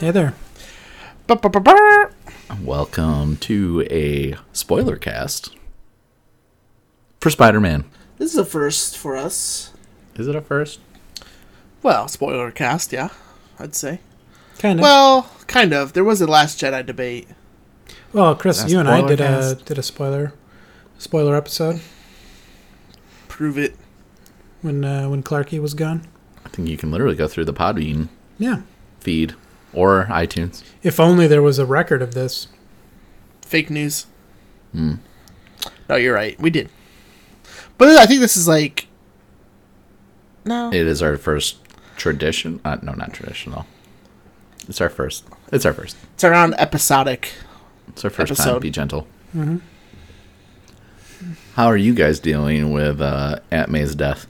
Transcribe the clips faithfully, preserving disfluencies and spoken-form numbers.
Hey there. Ba-ba-ba-ba. Welcome to a spoiler cast for Spider-Man. This is a first for us. Is it a first? Well, spoiler cast, yeah, I'd say. Kind of. Well, kind of. There was a Last Jedi debate. Well, Chris, Is that you and I spoiler did a cast? did a spoiler spoiler episode Prove it. when uh, when Clarky was gone. I think you can literally go through the Podbean Yeah. feed or iTunes. If only there was a record of this. Fake news. Hmm. No, you're right. We did. But I think this is like... No. It is our first tradition. Uh, no, not traditional. It's our first. It's our first. It's around episodic. It's our first time. Episode. Be gentle. Mm-hmm. How are you guys dealing with uh, Aunt May's death?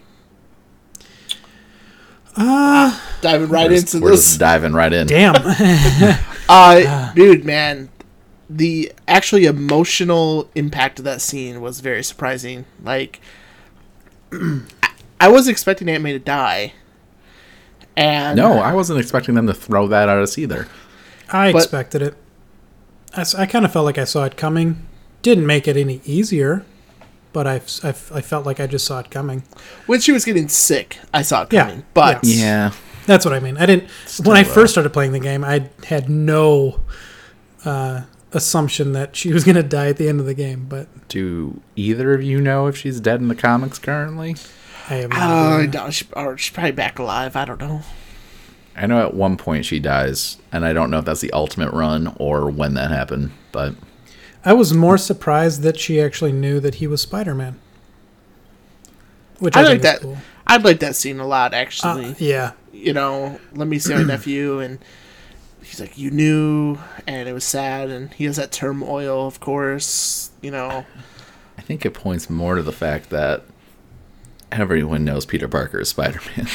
Uh, Diving right we're just, into we're this. just diving right in. damn. Uh, dude, man. The actually emotional impact of that scene was very surprising. Like, I- I was expecting Aunt May to die. And No, I wasn't expecting them to throw that at us either. I But- expected it. I, s- I kind of felt like I saw it coming. Didn't make it any easier, but I, I, I felt like I just saw it coming. when she was getting sick, I saw it Yeah, coming. But Yeah. That's what I mean. I didn't. Still, when I uh, first started playing the game, I had no uh, assumption that she was going to die at the end of the game. But Do either of you know if she's dead in the comics currently? I have. Uh, No idea. no, she, or she's probably back alive. I don't know. I know at one point she dies, and I don't know if that's the ultimate run or when that happened, but I was more surprised that she actually knew that he was Spider-Man. Which I, I like think that. is cool. I like that scene a lot, actually. Uh, yeah. You know, let me see my nephew, and he's like, "You knew," and it was sad, and he has that turmoil, of course. You know, I think it points more to the fact that everyone knows Peter Parker is Spider-Man.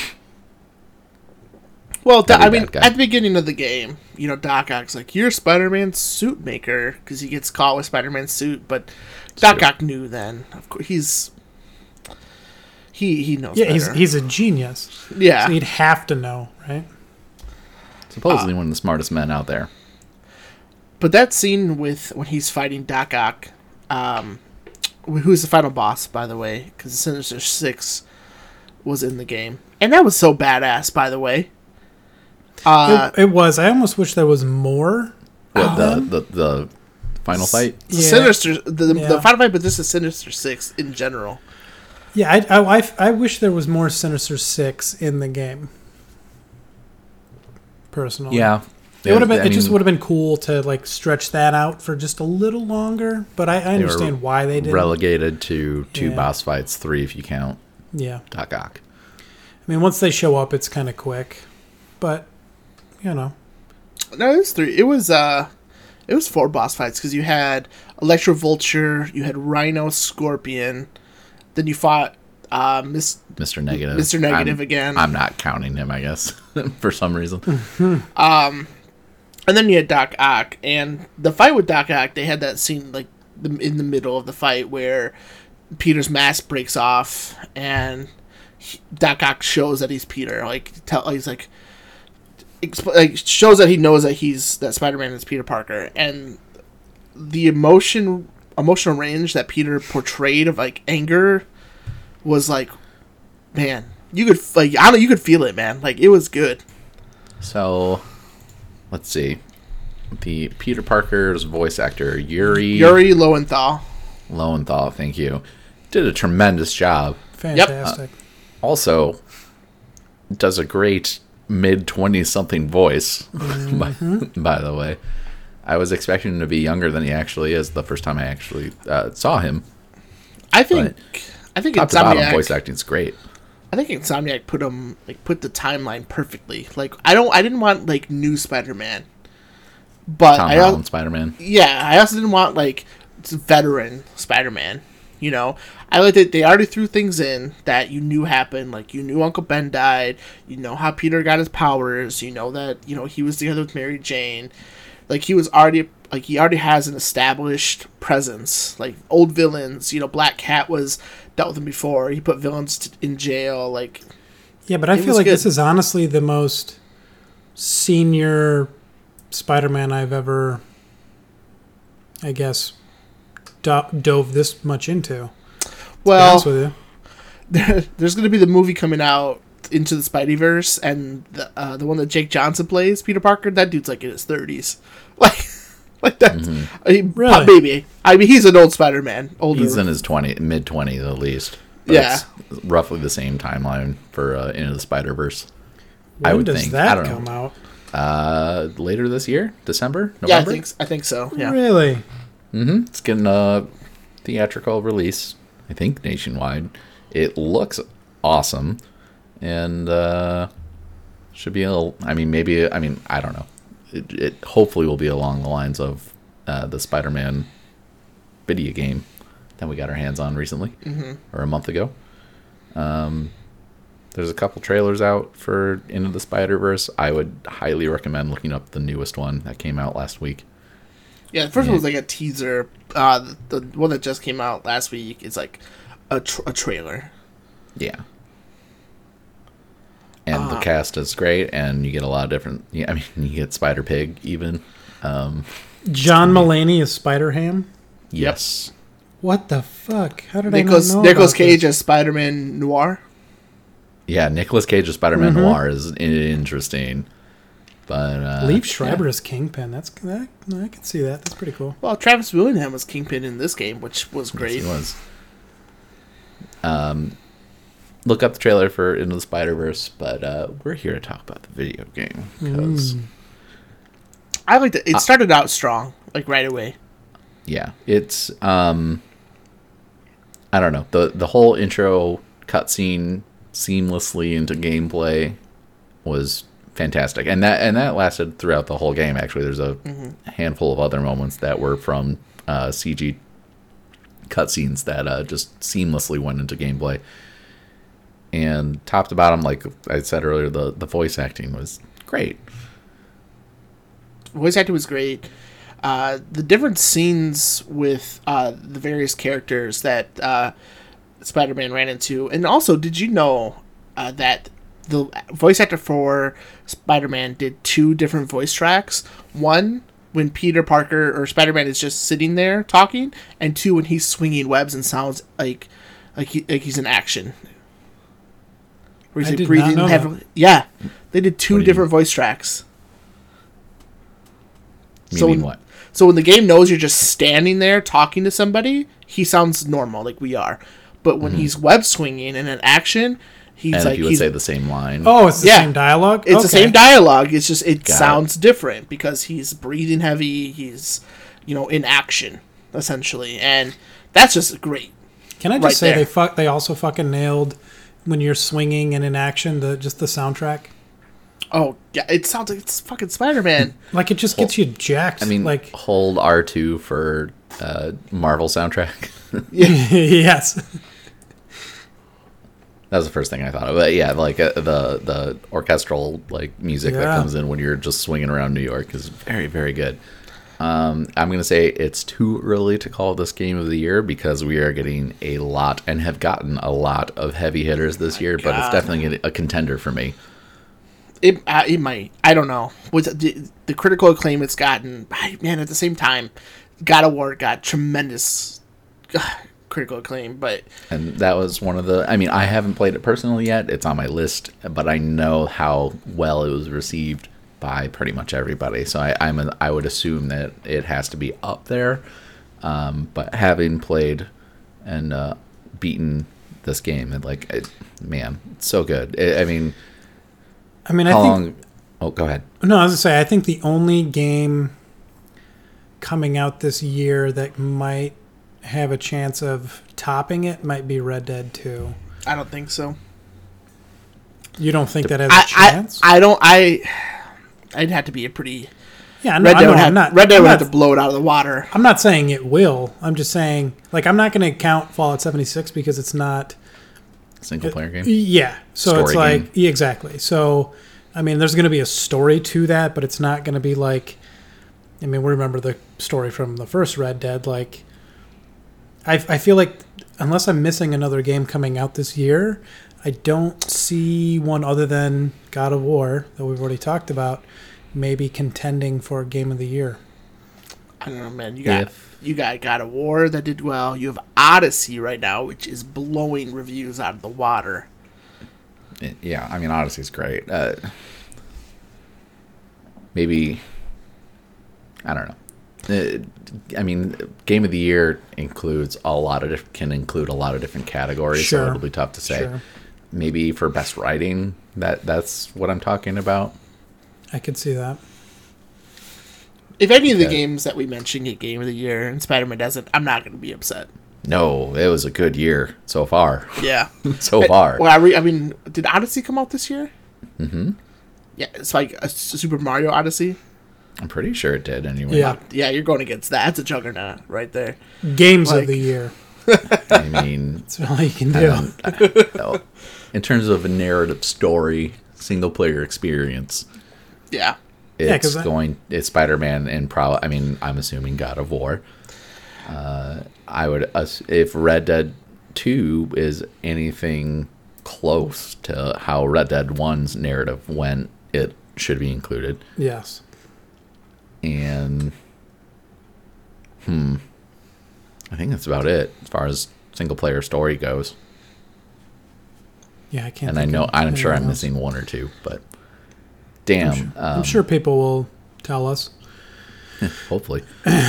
well, Do- Every I mean, bad guy. at the beginning of the game, you know, Doc Ock's like, "You're Spider-Man's suit maker," because he gets caught with Spider-Man's suit, but Doc true. Ock knew then. Of course, he's he he knows. Yeah, he's better. he's a genius. yeah. So he'd have to know, right? Supposedly one of the smartest men out there. But that scene with when he's fighting Doc Ock, um, who's the final boss, by the way, because Sinister Six was in the game, and that was so badass, by the way. Uh, it, it was. I almost wish there was more. What, the, Um, the the final fight? Yeah. Sinister, the, the, Yeah. the final fight, but this is Sinister Six in general. Yeah, I, I, I, I wish there was more Sinister Six in the game. Personally, Yeah. it would have been. I It just mean, would have been cool to like stretch that out for just a little longer. But I, I they were understand why they did. Relegated to two Yeah. boss fights, three if you count Yeah, Doc Ock. I mean, once they show up, it's kind of quick. But you know, No, it was three. It was uh, it was four boss fights because you had Electro Vulture, you had Rhino Scorpion, then you fought uh, Miss Mister Negative. Mister Negative I'm, again. I'm not counting him, I guess, for some reason. Um, and then you had Doc Ock, and the fight with Doc Ock, they had that scene like the, in the middle of the fight where Peter's mask breaks off, and he, Doc Ock shows that he's Peter. Like, tell he's like, exp- like shows that he knows that he's that Spider-Man is Peter Parker, and the emotion, emotional range that Peter portrayed of like anger was like, man, you could like I don't know, you could feel it, man. Like it was good. So, let's see. The Peter Parker's voice actor, Yuri, Yuri Lowenthal. Lowenthal, thank you, did a tremendous job. fantastic. Also, does a great mid-twenty-something voice, by, by the way. I was expecting him to be younger than he actually is the first time I actually uh, saw him. I think I think Top to bottom, Insomniac. voice acting's great. I think Insomniac put him like put the timeline perfectly. Like I don't I didn't want like new Spider-Man, but Tom I al- Holland Spider-Man. yeah I also didn't want like veteran Spider-Man. You know, I liked it. They already threw things in that you knew happened. Like you knew Uncle Ben died. You know how Peter got his powers. You know that you know he was together with Mary Jane. Like he was already like he already has an established presence. Like old villains. You know, Black Cat was dealt with him before. He put villains t- in jail. Like Yeah, but I It feel was like good. this is honestly the most senior Spider-Man I've ever, I guess, do- dove this much into. Well, To be honest with you. there, there's going to be the movie coming out, Into the Spideyverse, and the uh, the one that Jake Johnson plays, Peter Parker. That dude's like in his thirties, like like that. Mhm. I mean, Really? baby. I mean, he's an old Spider-Man, older. He's in his twenty, mid twenties at least. But Yeah. it's roughly the same timeline for uh, Into the Spider Verse. When I would does think. that I don't come know. out? Uh, later this year, December, yeah, I November. think I think so. Yeah, Really? Mm-hmm. It's getting a theatrical release, I think, nationwide. It looks awesome, and uh, should be a. I mean, maybe. I mean, I don't know. It, it hopefully will be along the lines of uh, the Spider-Man video game that we got our hands on recently, mm-hmm. or a month ago. Um, there's a couple trailers out for Into the Spider-Verse. I would highly recommend looking up the newest one that came out last week. yeah. The first Yeah. one was like a teaser. Uh, the, the one that just came out last week is like a tr- a trailer. Yeah. And the Uh, cast is great, and you get a lot of different. Yeah, I mean, you get Spider Pig even. Um, John Mulaney is Spider-Ham? yes. What the fuck? How did Nicholas I not know Nicholas about Cage this? as Spider-Man Noir. Yeah, Nicolas Cage as Spider-Man Mhm. Noir is i- interesting, but uh, Leaf Schreiber yeah. is Kingpin. That's that, I can see that. That's pretty cool. Well, Travis Willingham was Kingpin in this game, which was Yes, great. he was. Um, look up the trailer for Into the Spider Verse, but uh, we're here to talk about the video game because Mm. I liked it. It Uh, started out strong, like right away. yeah, it's um, I don't know, the the whole intro cutscene seamlessly into gameplay was fantastic, and that and that lasted throughout the whole game. Actually, there's a Mhm. handful of other moments that were from uh, C G cutscenes that uh, just seamlessly went into gameplay. And top to bottom, like I said earlier, the the voice acting was great. Voice acting was great. Uh, the different scenes with uh, the various characters that uh, Spider-Man ran into, and also, did you know uh, that the voice actor for Spider-Man did two different voice tracks? One when Peter Parker or Spider-Man is just sitting there talking, and two when he's swinging webs and sounds like like he, like he's in action. Where he's I like did not breathing know that. heavily. Yeah, they did two What do you different voice tracks. You So mean when- what? So when the game knows you're just standing there talking to somebody, he sounds normal like we are. But when he's web swinging and in action, he's And like if you would he's say the same line, Oh, it's the Yeah. same dialogue? it's the Okay. same dialogue. It's just it Got it. sounds different because he's breathing heavy. He's you know in action essentially, and that's just great. Can I just right say there. they fuck? They also fucking nailed when you're swinging and in action. The just the soundtrack, Oh yeah, it sounds like it's fucking Spider-Man. like it just gets you jacked. I mean, like hold R two for uh, Marvel soundtrack. yes, That was the first thing I thought of. But yeah, like uh, the the orchestral like music that Yeah. comes in when you're just swinging around New York is very very good. Um, I'm gonna say it's too early to call this game of the year because we are getting a lot and have gotten a lot of heavy hitters this year. But it's God. definitely a contender for me. It uh, it might. I don't know. With the, the critical acclaim it's gotten, I- man. At the same time, God of War got tremendous uh, critical acclaim, but And that was one of the. I mean, I haven't played it personally yet. It's on my list, but I know how well it was received by pretty much everybody. So I, I'm a, I would assume that it has to be up there. Um, but having played and uh, beaten this game, and like, it, man, it's so good. I I mean, I mean, I how think long? Oh, go ahead. no. I was gonna say I think the only game coming out this year that might have a chance of topping it might be Red Dead Two. I don't think so. You don't think that has a I, chance? I I don't I. I'd have to be a pretty yeah, no, Red I Dead know, would have I'm not. Red Dead I'm would not, have to blow it out of the water. I'm not saying it will. I'm just saying, like, I'm not going to count Fallout seventy-six because it's not. Single player game. Yeah. So Story it's like, game. yeah, exactly. So, I mean, there's going to be a story to that, but it's not going to be like, I mean, we remember the story from the first Red Dead. Like, I, I feel like unless I'm missing another game coming out this year, I don't see one other than God of War that we've already talked about, maybe contending for Game of the Year. I don't know, man. You got If- you got God of War that did well. You have Odyssey right now, which is blowing reviews out of the water. Yeah, I mean, Odyssey's great. Uh, maybe, I don't know. Uh, I mean, Game of the Year includes a lot of diff- can include a lot of different categories, Sure. so it'll be tough to say. Sure. Maybe for best writing, that that's what I'm talking about. I could see that. If any of the Okay. games that we mentioned get Game of the Year and Spider-Man doesn't, I'm not going to be upset. No, it was a good year so far. Yeah. so far. Well, I, re- I mean, did Odyssey come out this year? Mm-hmm. Yeah, it's like a S- Super Mario Odyssey. I'm pretty sure it did anyway. Yeah. Yeah, you're going against that. That's a juggernaut right there. Games Like- of the Year. I mean, That's all you can I do. don't- I- no. In terms of a narrative story, single player experience, Yeah. Yeah, it's 'cause I- going. It's Spider-Man and probably. I mean, I'm assuming God of War. Uh, I would ass- if Red Dead two is anything close to how Red Dead one's narrative went, it should be included. Yes. And hmm, I think that's about it as far as single player story goes. Yeah, I can't. And I think know of I'm sure I'm anything else. missing one or two, but damn, I'm sure, um, I'm sure people will tell us. hopefully.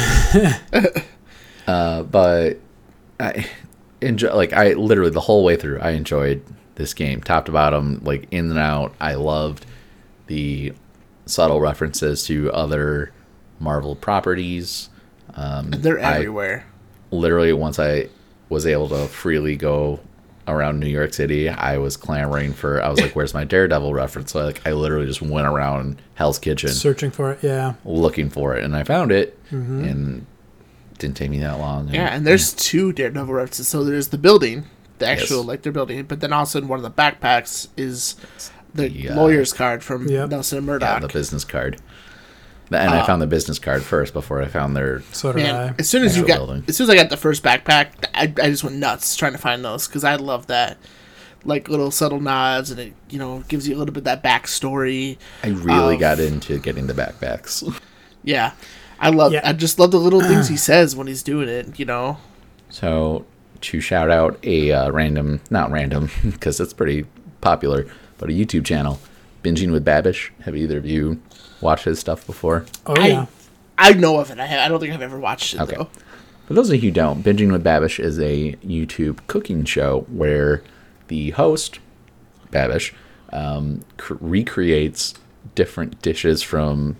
uh, but I enjoy, like, I literally the whole way through, I enjoyed this game, top to bottom, like in and out. I loved the subtle references to other Marvel properties. Um, They're I- everywhere. literally, once I was able to freely go around New York City, I was clamoring for. I was like, "Where's my Daredevil reference?" So, like, I literally just went around Hell's Kitchen Searching for it. Yeah. looking for it, and I found it, Mm-hmm. and it didn't take me that long. And, Yeah, and there's two Daredevil references. So there's the building, the actual, Yes. like, their building, but then also in one of the backpacks is the The, uh, lawyer's card from Yep. Nelson and yeah, Murdoch. the business card. And I found the business card first before I found their. So did Man, I. as soon as you Actual got, building. as soon as I got the first backpack, I, I just went nuts trying to find those because I love that, like little subtle nods, and it you know gives you a little bit of that backstory. I really of- got into getting the backpacks. Yeah, I love. Yeah. I just love the little things he says when he's doing it. You know. So to shout out a uh, random, not random, because it's pretty popular, but a YouTube channel, Binging with Babish. Have either of you watched his stuff before? Oh I, yeah. I know of it. I, ha- I don't think I've ever watched it Okay. though. For those of you who don't, Binging with Babish is a YouTube cooking show where the host, Babish, um, cr- recreates different dishes from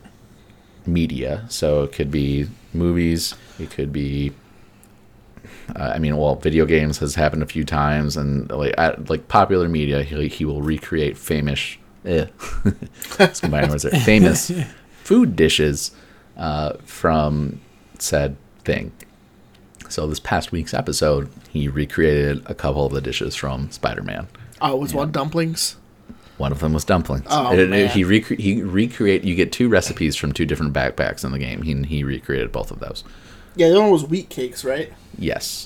media. So it could be movies, it could be, uh, I mean, well, video games has happened a few times, and like at, like popular media, he, he will recreate famous, eh, let's combine words there, famous food dishes uh, from said thing. So this past week's episode, he recreated a couple of the dishes from Spider-Man. Oh, it was one dumplings. One of them was dumplings. Oh, It- it- man. he recre- he recreate. You get two recipes from two different backpacks in the game. He he recreated both of those. Yeah, the other one was wheat cakes, right? Yes.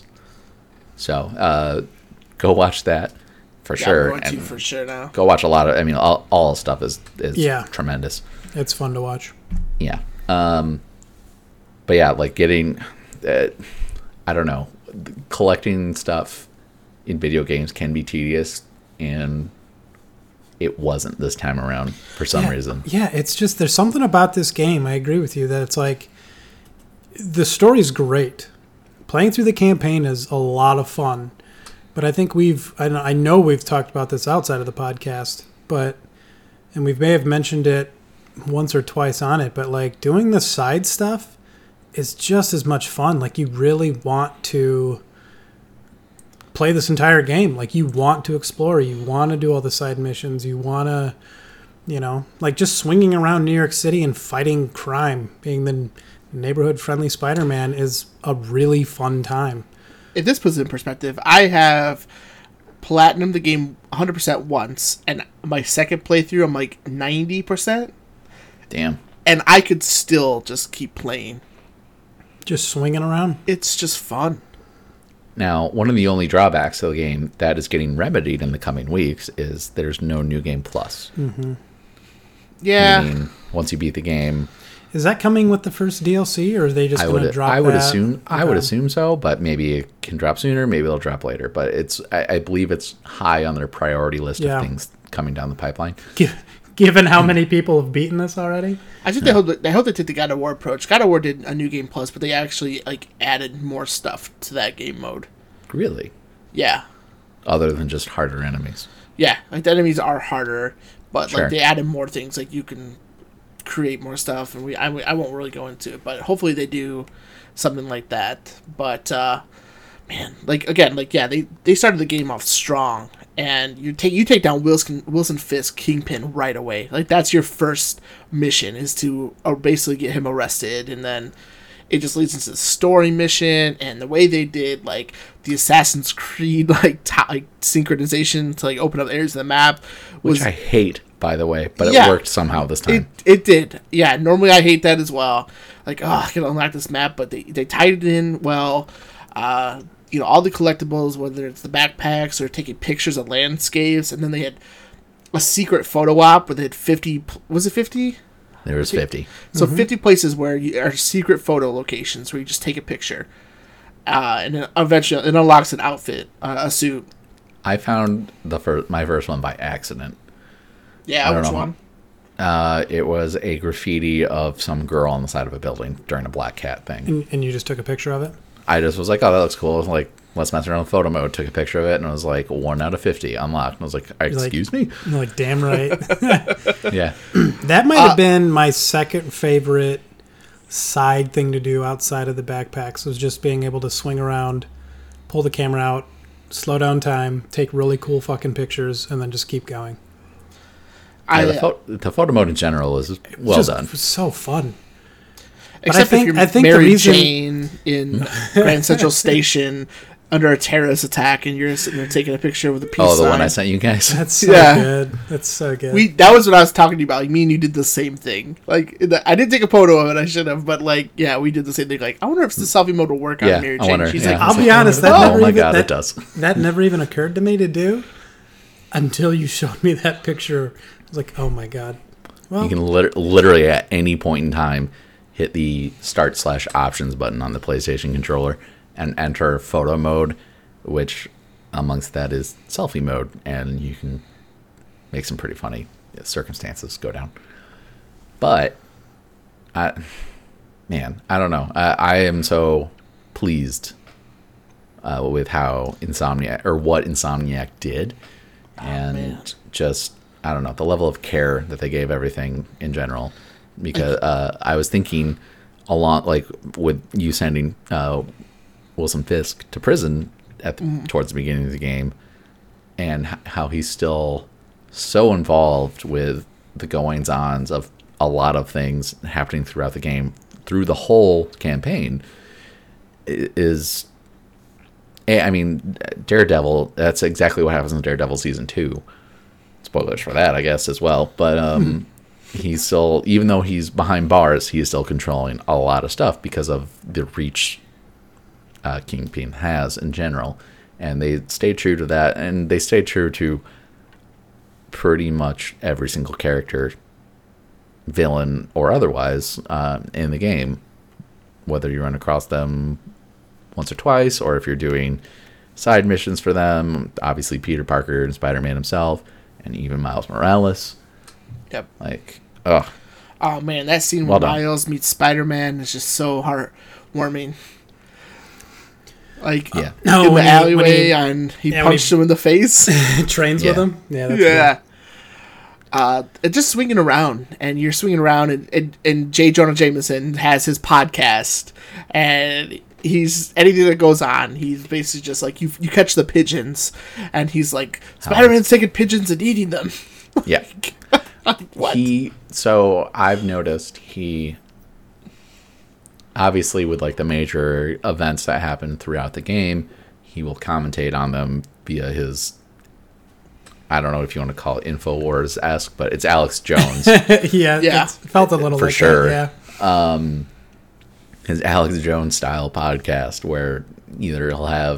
So uh, go watch that for Yeah, sure. I'm going to And for sure now. go watch a lot of. I mean, all all stuff is is Yeah. tremendous. It's fun to watch. Yeah. Um, but yeah, like getting, uh, I don't know, collecting stuff in video games can be tedious, and it wasn't this time around for some yeah, reason. Yeah, it's just there's something about this game. I agree with you that it's like the story's great. Playing through the campaign is a lot of fun, but I think we've I know, I know we've talked about this outside of the podcast, but and we may have mentioned it once or twice on it, but like doing the side stuff is just as much fun. Like you really want to play this entire game. Like you want to explore, you want to do all the side missions, you want to, you know, like just swinging around New York City and fighting crime, being the neighborhood friendly Spider-Man is a really fun time. If this puts it in perspective, I have platinum the game one hundred percent once, and my second playthrough, I'm like ninety percent, Damn. and I could still just keep playing. Just swinging around. It's just fun. Now, one of the only drawbacks of the game that is getting remedied in the coming weeks is there's no New Game Plus. Mm-hmm. Yeah. Meaning, once you beat the game, Is that coming with the first D L C, or are they just I going to would drop I would that? assume I would Okay. assume so, but maybe it can drop sooner, maybe it'll drop later. But it's I, I believe it's high on their priority list Yeah. of things coming down the pipeline. Gi- Given how many people have beaten this already, I think they hope they hope they take the God of War approach. God of War did a New Game Plus, but they actually like added more stuff to that game mode. Really, Yeah. other than just harder enemies. Yeah, like the enemies are harder, but Sure. like they added more things. Like you can create more stuff, and we I, I won't really go into it, but hopefully they do something like that. But uh, man, like again, like yeah, they they started the game off strong, and you take you take down Wilson Wilson Fisk Kingpin right away. Like that's your first mission is to uh, basically get him arrested, and then it just leads into the story mission and the way they did like the Assassin's Creed like, t- like synchronization to like open up areas of the map was Which I hate, by the way, but Yeah. it worked somehow this time. it, it did. Yeah, normally I hate that as well. Like, oh, I can unlock this map, but they, they tied it in well. Uh, you know, all the collectibles, whether it's the backpacks or taking pictures of landscapes, and then they had a secret photo op where they had fifty. pl- Was it fifty? There was fifty. So fifty places where you are secret photo locations where you just take a picture, uh, and then eventually it unlocks an outfit, uh, a suit. I found the first my first one by accident. Yeah, I don't which know. one? Uh, it was a graffiti of some girl on the side of a building during a Black Cat thing. and, and you just took a picture of it. I just was like, oh, that looks cool. Like, let's mess around with photo mode. Took a picture of it, and it was like one out of fifty unlocked. And I was like, excuse me? You're like, damn right. Yeah. That might Uh, have been my second favorite side thing to do outside of the backpacks, was just being able to swing around, pull the camera out, slow down time, take really cool fucking pictures, and then just keep going. I, yeah the, pho- the photo mode in general is well just done. so fun. Except I think- if you're I think the Mary reason- Jane in Grand Central Station under a terrorist attack, and you're sitting there taking a picture with a peace Oh, the sign. one I sent you guys? That's so Yeah. good. That's so good. We that was what I was talking to you about. Like me and you did the same thing. Like the, I didn't take a photo of it. I should have, but like yeah, we did the same thing. Like I wonder if the selfie mode will work on Yeah, Mary I Jane. wonder, She's yeah. like, I'll be honest, that oh never my even god, that, it does. that never even occurred to me to do until you showed me that picture. I was like, oh my god. Well, You can lit- literally at any point in time hit the start slash options button on the PlayStation controller and enter photo mode, which amongst that is selfie mode, and you can make some pretty funny circumstances go down. But I, man, I don't know. I, I am so pleased uh, with how Insomniac or what Insomniac did, and man. just I don't know the level of care that they gave everything in general. Because uh, I was thinking along like with you sending uh, Wilson Fisk to prison at the, towards the beginning of the game, and h- how he's still so involved with the goings-ons of a lot of things happening throughout the game through the whole campaign i- is I mean Daredevil, that's exactly what happens in Daredevil season two. Spoilers for that, I guess, as well, but um he's still, even though he's behind bars, he is still controlling a lot of stuff because of the reach uh, Kingpin has in general. And they stay true to that, and they stay true to pretty much every single character, villain or otherwise, uh, in the game. Whether you run across them once or twice, or if you're doing side missions for them, obviously Peter Parker and Spider-Man himself, and even Miles Morales. Yep. Like, oh, Oh man, that scene Well where done. Miles meets Spider Man is just so heartwarming. Like Yeah. No, in the when he- when alleyway, he- and he yeah, when punched he- him in the face. trains Yeah. with him. Yeah, that's yeah. Uh, and just swinging around, and you're swinging around, and, and, and J. Jonah Jameson has his podcast, and he's anything that goes on, he's basically just like you. You catch the pigeons, and he's like Spider-Man's taking pigeons and eating them. yeah. What? He, so I've noticed he, obviously with like the major events that happen throughout the game, he will commentate on them via his, I don't know if you want to call it InfoWars-esque, but it's Alex Jones. good. yeah, Yeah. it felt a little For like sure. that, yeah. His Alex Jones style podcast where either he'll have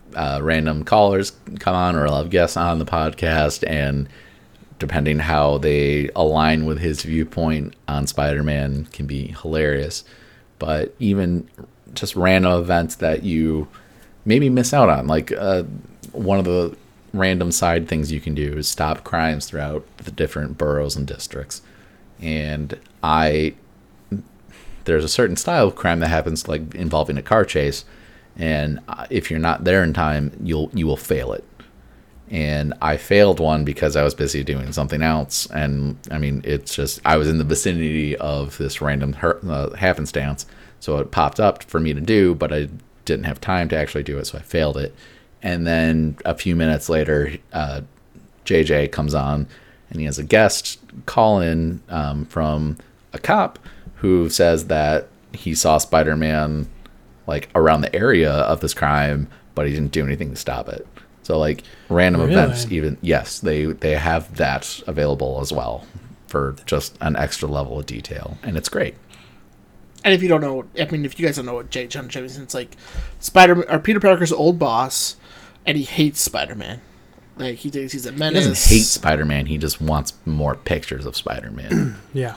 uh, random callers come on, or I'll have guests on the podcast, and depending how they align with his viewpoint on Spider-Man can be hilarious. But even just random events that you maybe miss out on, like uh, one of the random side things you can do is stop crimes throughout the different boroughs and districts. And I there's a certain style of crime that happens, like involving a car chase, and if you're not there in time, you'll you will fail it. And I failed one because I was busy doing something else, and I mean, it's just I was in the vicinity of this random her- uh, happenstance, so it popped up for me to do, but I didn't have time to actually do it, so I failed it. And then a few minutes later, uh, J J comes on, and he has a guest call in um, from a cop who says that he saw Spider-Man like around the area of this crime, but he didn't do anything to stop it. So like random Really? events, even yes, they they have that available as well for just an extra level of detail, and it's great. And if you don't know, I mean, if you guys don't know what J. Jonah Jameson, it's like Spider or Peter Parker's old boss, and he hates Spider-Man. Like he thinks he's a He menace. doesn't hate Spider-Man. He just wants more pictures of Spider-Man. Yeah.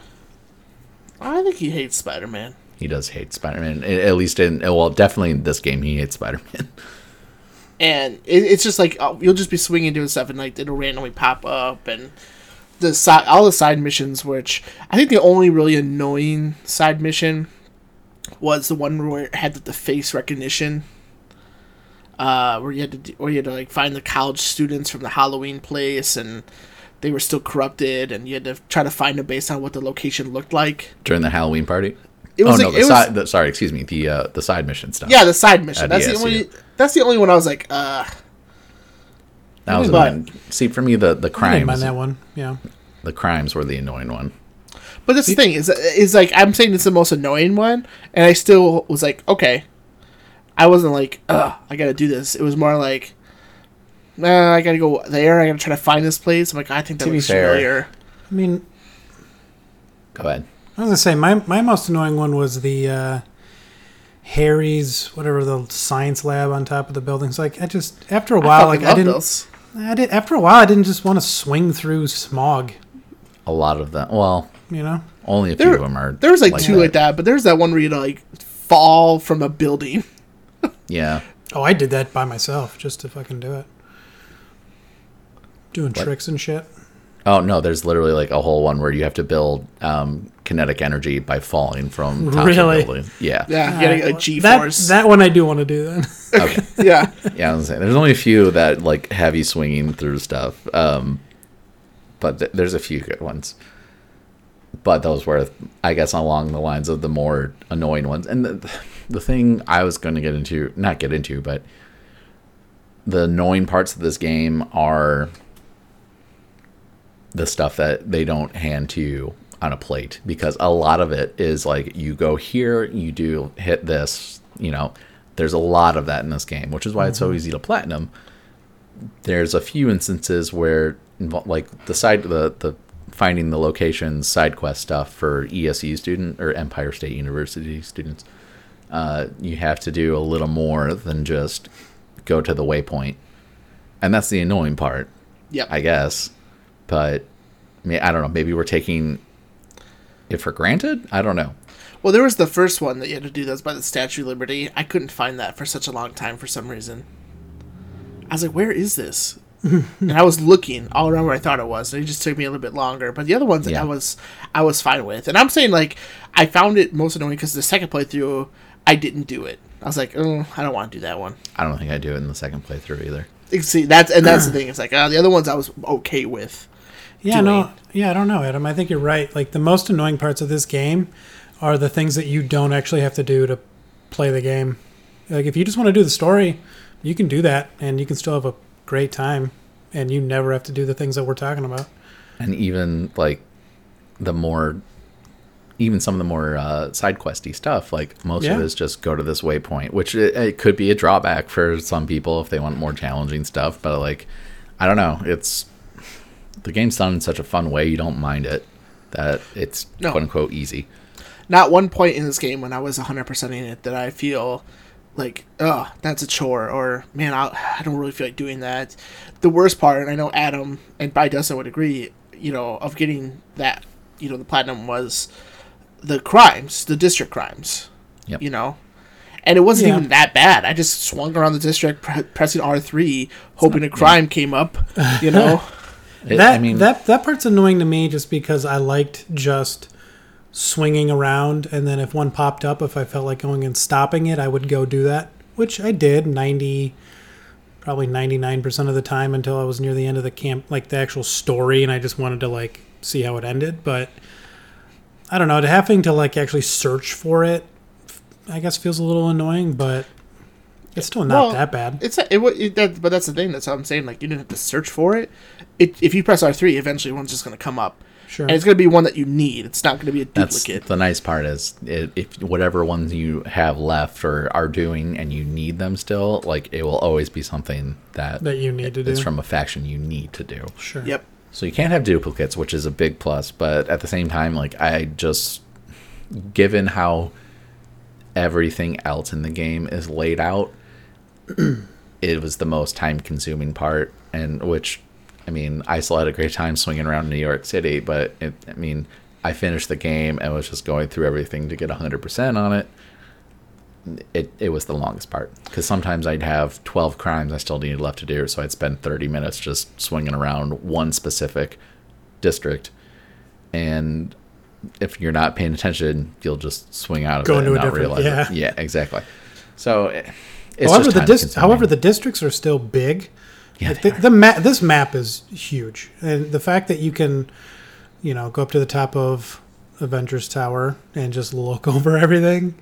I think he hates Spider-Man. He does hate Spider-Man. At least in, well, definitely in this game, he hates Spider-Man. And it, it's just like uh, you'll just be swinging doing stuff, and like it'll randomly pop up, and the side, all the side missions. Which I think the only really annoying side mission was the one where it had the face recognition. Uh, where you had to, do, where you had to like find the college students from the Halloween place, and they were still corrupted, and you had to try to find them based on what the location looked like. During the Halloween party? It was oh, like, no, the it side, was, the, sorry, excuse me, the uh, the side mission stuff. yeah, the side mission. At That's E the S U. only. That's the only one I was like, uh. That was But- annoying. See, for me, the, the I didn't crimes, mind that one. Yeah. the crimes were the annoying one. But that's the thing is, is like I'm saying it's the most annoying one, and I still was like, okay. I wasn't like, ugh, I gotta do this. It was more like, nah, I gotta go there. I gotta try to find this place. I'm like, I think that To be looks fair- familiar. I mean, Go ahead. I was gonna say my my most annoying one was the uh, Harry's whatever the science lab on top of the buildings. Like I just after a while, I like fucking I love didn't. those. I did after a while. I didn't just want to swing through smog. A lot of them. Well, You know. only a few There, of them are. there was like, like two that. like that, but there's that one where you like fall from a building. Yeah. Oh, I did that by myself just to fucking do it. Doing What? tricks and shit. Oh, no, there's literally like a whole one where you have to build um, kinetic energy by falling from top Really? of the building. Yeah. Yeah, Alright, getting a well, G that, force. that one I do want to do then. Okay. Yeah, Yeah, I was saying, there's only a few that like heavy swinging through stuff, um, but th- there's a few good ones. But those were, I guess, along the lines of the more annoying ones. And the, the thing I was going to get into, not get into, but the annoying parts of this game are the stuff that they don't hand to you on a plate, because a lot of it is like you go here, you do hit this, you know. There's a lot of that in this game, which is why it's so easy to platinum. There's a few instances where, invo- like the side, the the finding the locations side quest stuff for E S U student or Empire State University students, uh, you have to do a little more than just go to the waypoint, and that's the annoying part, yep. I guess. But I mean, I don't know. Maybe we're taking it for granted. I don't know. Well, there was the first one that you had to do. That's by the Statue of Liberty. I couldn't find that for such a long time for some reason. I was like, where is this? And I was looking all around where I thought it was, and it just took me a little bit longer. But the other ones, Yeah. I was, I was fine with. And I'm saying like, I found it most annoying because the second playthrough, I didn't do it. I was like, oh, I don't want to do that one. I don't think I do it in the second playthrough either. You see, that's and that's the thing. It's like uh, the other ones I was okay with. Yeah, doing. no, yeah, I don't know, Adam. I think you're right. Like the most annoying parts of this game are the things that you don't actually have to do to play the game. Like if you just want to do the story, you can do that, and you can still have a great time, and you never have to do the things that we're talking about. And even like the more, even some of the more uh, side questy stuff, like most Yeah. of it is just go to this waypoint, which it, it could be a drawback for some people if they want more challenging stuff. But like, I don't know, it's the game's done in such a fun way, you don't mind it, that it's No. quote unquote easy. Not one point in this game when I was one hundred percenting it that I feel like, oh, that's a chore, or man, I, I don't really feel like doing that. The worst part, and I know Adam and by Dustin would agree, you know, of getting that, you know, the platinum was the crimes, the district crimes, Yep. you know, and it wasn't Yeah. even that bad. I just swung around the district, pre- pressing R three, hoping a crime came up, you know. It- that I mean, that that part's annoying to me just because I liked just swinging around, and then if one popped up, if I felt like going and stopping it, I would go do that, which I did ninety, probably ninety-nine percent of the time until I was near the end of the camp, like the actual story, and I just wanted to like see how it ended. But I don't know, to having to like actually search for it, I guess feels a little annoying, but it's still not Well, that bad. It's a, it, wa- it that, but that's the thing. That's what I'm saying. Like, you didn't have to search for it. It if you press R three, eventually one's just going to come up, Sure. and it's going to be one that you need. It's not going to be a that's duplicate. the nice part is it, if whatever ones you have left or are doing and you need them still, like it will always be something that That you need to do. it's from a faction you need to do. Sure. Yep. So you can't have duplicates, which is a big plus. But at the same time, like I just, given how everything else in the game is laid out, it was the most time-consuming part, and which, I mean, I still had a great time swinging around New York City. But it, I mean, I finished the game and was just going through everything to get one hundred percent on it. It it was the longest part because sometimes I'd have twelve crimes I still needed left to do, so I'd spend thirty minutes just swinging around one specific district, and if you're not paying attention, you'll just swing out of Go it into and a not different- realize it. yeah. Yeah, exactly. So it, it's However, just the dis- time-consuming. however the districts are still big. Yeah, Like they the, the map, this map is huge, and the fact that you can, you know, go up to the top of Avengers Tower and just look over everything.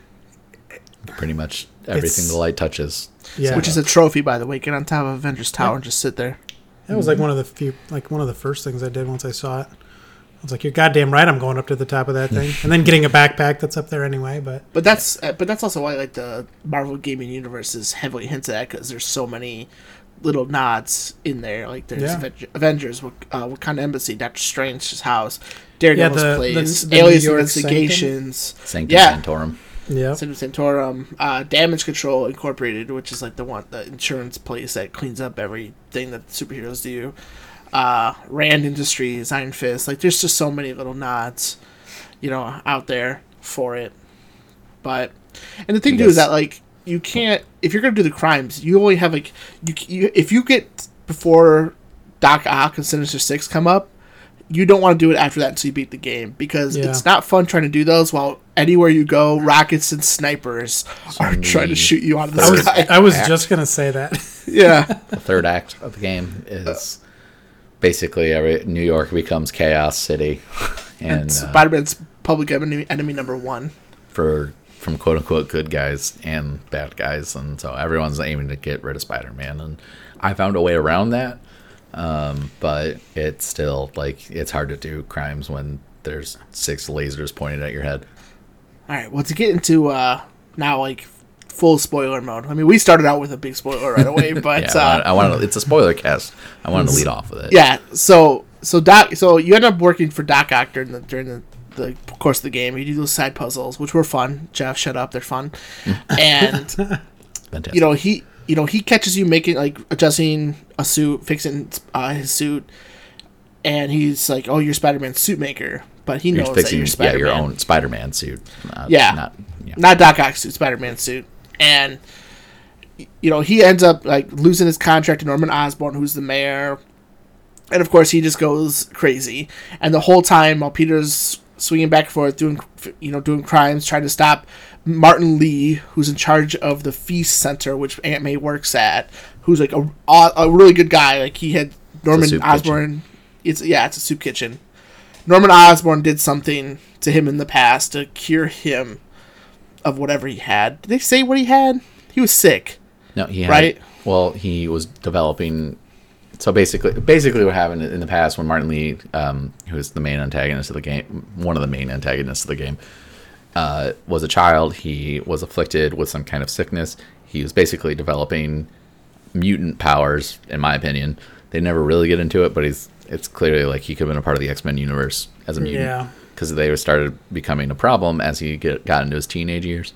pretty much everything It's- the light touches. Yeah, Which is a trophy, by the way. Get on top of Avengers Tower and just sit there. that was like one of the few, like one of the first things I did once I saw it. I was like, "You're goddamn right, I'm going up to the top of that thing," and then getting a backpack that's up there anyway. But But that's uh, but that's also why like the Marvel gaming universe is heavily hinted at, because there's so many little nods in there. Like there's Yeah. Aven- Avengers, Wak- uh, Wakanda Embassy, Doctor Strange's house, Daredevil's the- place, the- the Alias New York Investigations, Sanctum Yeah. Sanctorum. yeah, Sanctum Sanctorum, uh, Damage Control Incorporated, which is like the one the insurance place that cleans up everything that superheroes do. Uh, Rand Industries, Iron Fist. Like there's just so many little nods, you know, out there for it. But and the thing too is Yes. that like you can't, if you're gonna do the crimes, you only have like you, you if you get before Doc Ock and Sinister Six come up, you don't want to do it after that until you beat the game, because Yeah. it's not fun trying to do those while anywhere you go, rockets and snipers are trying to the shoot you out of the I was sky. I was just gonna say that. Yeah, The third act of the game is basically every New York becomes Chaos City, and and uh, Spider-Man's public enemy, enemy number one. for from quote unquote good guys and bad guys, and so everyone's aiming to get rid of Spider-Man, and I found a way around that, um, but it's still like it's hard to do crimes when there's six lasers pointed at your head. All right, well, to get into uh, now like full spoiler mode. I mean, we started out with a big spoiler right away, but Yeah, uh, I want to. It's a spoiler cast. I wanted to lead off with it. yeah. So so Doc, so you end up working for Doc Ock during the during the, the course of the game. You do those side puzzles, which were fun. Jeff, shut up, they're fun. And Fantastic. you know he you know he catches you making like adjusting a suit, fixing uh, his suit, and he's like, "Oh, you're Spider-Man suit maker," but he you're knows fixing that you're yeah, Spider-Man. your own Spider-Man suit. Not, Yeah. not yeah. Not Doc Ock suit, Spider-Man suit. And you know, he ends up like losing his contract to Norman Osborn, who's the mayor. And of course, he just goes crazy. And the whole time, while Peter's swinging back and forth, doing you know, doing crimes, trying to stop Martin Lee, who's in charge of the Feast Center, which Aunt May works at, who's like a a really good guy. Like he had Norman soup Osborn. It's yeah, it's a soup kitchen. Norman Osborn did something to him in the past to cure him of whatever he had. Did they say what he had? He was sick. No, he had, Right? Well, he was developing. So basically, basically, what happened in the past when Martin Lee, um, who is the main antagonist of the game, one of the main antagonists of the game, uh, was a child. He was afflicted with some kind of sickness. He was basically developing mutant powers, in my opinion. They never really get into it, but he's it's clearly like he could have been a part of the X-Men universe as a mutant. Yeah. Because they started becoming a problem as he get, got into his teenage years.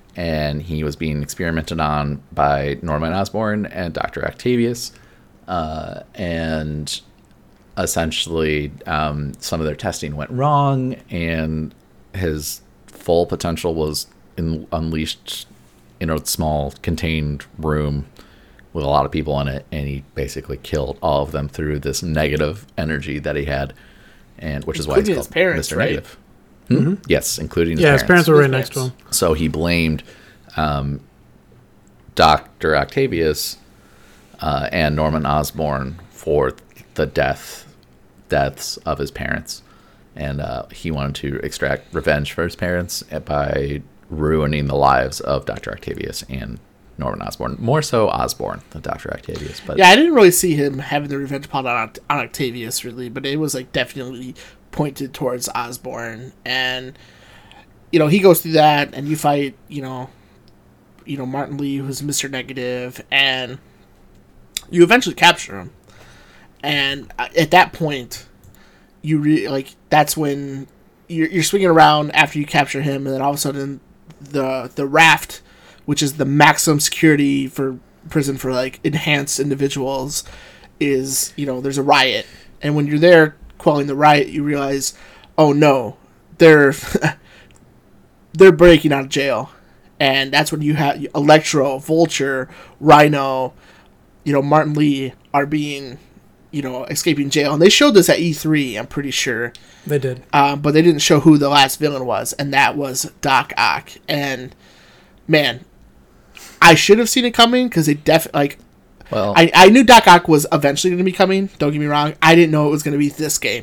and he was being experimented on by Norman Osborn and Doctor Octavius, uh, and essentially um, some of their testing went wrong, and his full potential was in, unleashed in a small contained room with a lot of people in it, and he basically killed all of them through this negative energy that he had, and which is why he's Including his called parents, Mister right? Negative. Hmm? Yes, including his Yeah, parents. his parents were right His next to him. parents. So he blamed um, Doctor Octavius uh, and Norman Osborn for the death deaths of his parents, and uh, he wanted to extract revenge for his parents by ruining the lives of Doctor Octavius and Norman Osborn. More so Osborn than Doctor Octavius, but Yeah, I didn't really see him having the revenge plot on, Oct- on Octavius, really, but it was like definitely pointed towards Osborn. And, you know, he goes through that, and you fight, you know, you know, Martin Lee, who's Mister Negative, and you eventually capture him. And uh, at that point, you re- like that's when you're, you're swinging around after you capture him, and then all of a sudden, the the raft, which is the maximum security for prison for like enhanced individuals, is, you know, there's a riot, and when you're there quelling the riot, you realize, oh no, they're they're breaking out of jail, and that's when you have Electro, Vulture, Rhino, you know, Martin Lee are being, you know, escaping jail, and they showed this at E three, I'm pretty sure. They did. Um, but they didn't show who the last villain was, and that was Doc Ock. And man, I should have seen it coming because they def like. well, I, I knew Doc Ock was eventually going to be coming. Don't get me wrong. I didn't know it was going to be this game.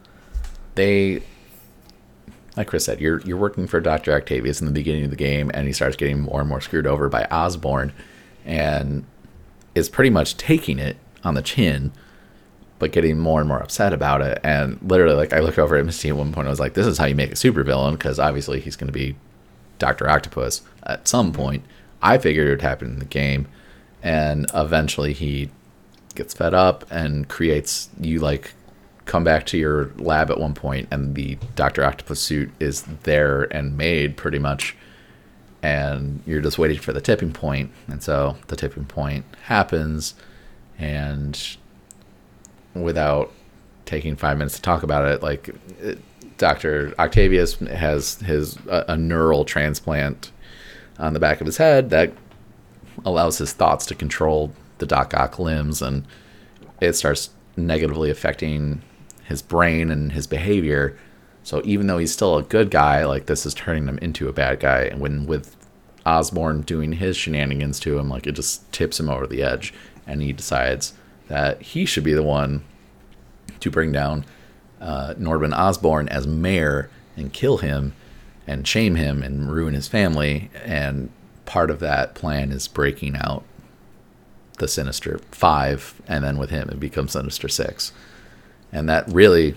they, like Chris said, you're you're working for Doctor Octavius in the beginning of the game, and he starts getting more and more screwed over by Osborn, and is pretty much taking it on the chin, but getting more and more upset about it. And literally, like, I looked over at Misty at one point, I was like, this is how you make a supervillain, because obviously he's going to be Doctor Octopus at some point. I figured it would happen in the game, and eventually he gets fed up and creates, you like come back to your lab at one point, and the Doctor Octopus suit is there and made pretty much, and you're just waiting for the tipping point. And so the tipping point happens, and without taking five minutes to talk about it, like it, Doctor Octavius has his uh, a neural transplant on the back of his head that allows his thoughts to control the Doc Ock limbs, and it starts negatively affecting his brain and his behavior. So even though he's still a good guy, like, this is turning him into a bad guy. And when with Osborn doing his shenanigans to him, like, it just tips him over the edge, and he decides that he should be the one to bring down uh, Norman Osborn as mayor and kill him and shame him and ruin his family. And part of that plan is breaking out the Sinister Five, and then with him it becomes Sinister Six. And that really,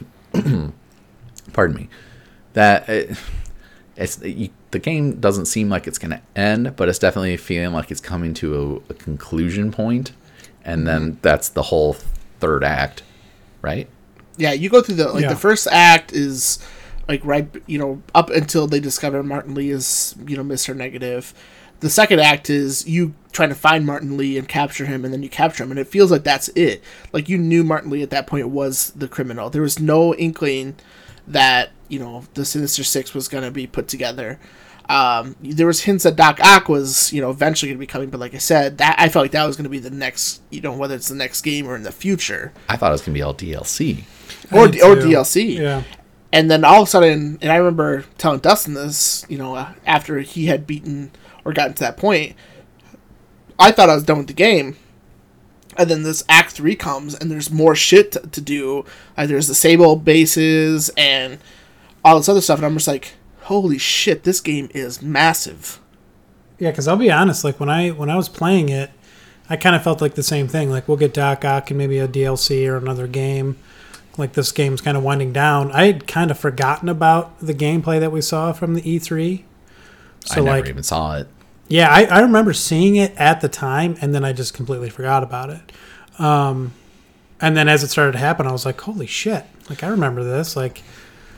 pardon me, that it, it's you, the game doesn't seem like it's going to end, but it's definitely feeling like it's coming to a, a conclusion point, and then that's the whole third act, right? Yeah, you go through the like Yeah. the first act is like right, you know, up until they discover Martin Lee is, you know, Mister Negative. The second act is you trying to find Martin Lee and capture him, and then you capture him, and it feels like that's it. Like, you knew Martin Lee at that point was the criminal. There was no inkling that, you know, the Sinister Six was going to be put together. Um, there was hints that Doc Ock was, you know, eventually going to be coming, but like I said, that I felt like that was going to be the next, you know, whether it's the next game or in the future, I thought it was going to be all D L C. or I did or too. D L C. Yeah. And then all of a sudden, and I remember telling Dustin this, you know, uh, after he had beaten or gotten to that point, I thought I was done with the game. And then this Act three comes, and there's more shit to, to do. Uh, there's the Sable bases and all this other stuff, and I'm just like, holy shit, this game is massive. Yeah, because I'll be honest, like when I when I was playing it, I kind of felt like the same thing. Like, we'll get Doc Ock and maybe a D L C or another game. Like, this game's kind of winding down. I had kind of forgotten about the gameplay that we saw from the E three. So I never like, even saw it. yeah, I, I remember seeing it at the time, and then I just completely forgot about it. Um, and then as it started to happen, I was like, holy shit. Like, I remember this. Like,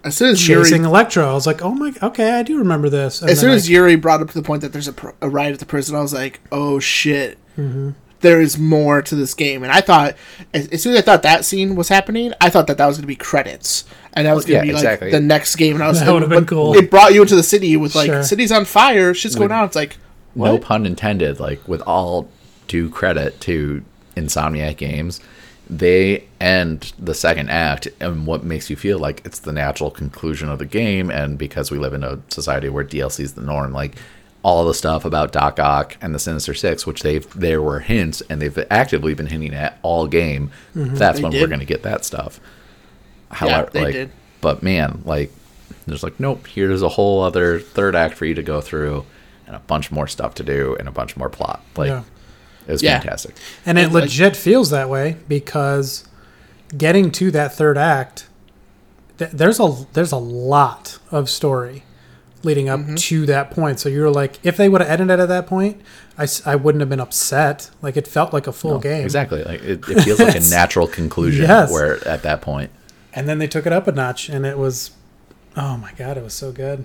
as soon as chasing Yuri, Electro. I was like, oh my, okay, I do remember this. And as soon then as I- Yuri brought up to the point that there's a, pr- a riot at the prison, I was like, oh shit. Mm-hmm. There is more to this game, and I thought as, as soon as I thought that scene was happening, I thought that that was going to be credits, and that was going to Yeah, be exactly. like the next game. And I was That like, would've been but cool. It brought you into the city with like Sure. city's on fire, shit's going With- on. It's like No what? pun intended. Like, with all due credit to Insomniac Games, they end the second act and what makes you feel like it's the natural conclusion of the game. And because we live in a society where D L C is the norm, like all the stuff about Doc Ock and the Sinister Six, which they've there were hints and they've actively been hinting at all game. That's They when did. we're going to get that stuff. However, they like, did. but man, like, there's like, nope, here's a whole other third act for you to go through and a bunch more stuff to do and a bunch more plot. Like, Yeah. it was Yeah. fantastic. And it It's like- legit feels that way because getting to that third act, th- there's a there's a lot of story leading up Mm-hmm. to that point. So you're like, if they would have ended it at that point, I, s- I wouldn't have been upset. Like it felt like a full game. Exactly. Like it, it feels like a natural conclusion Yes. where at that point. And then they took it up a notch, and it was, oh my god, it was so good.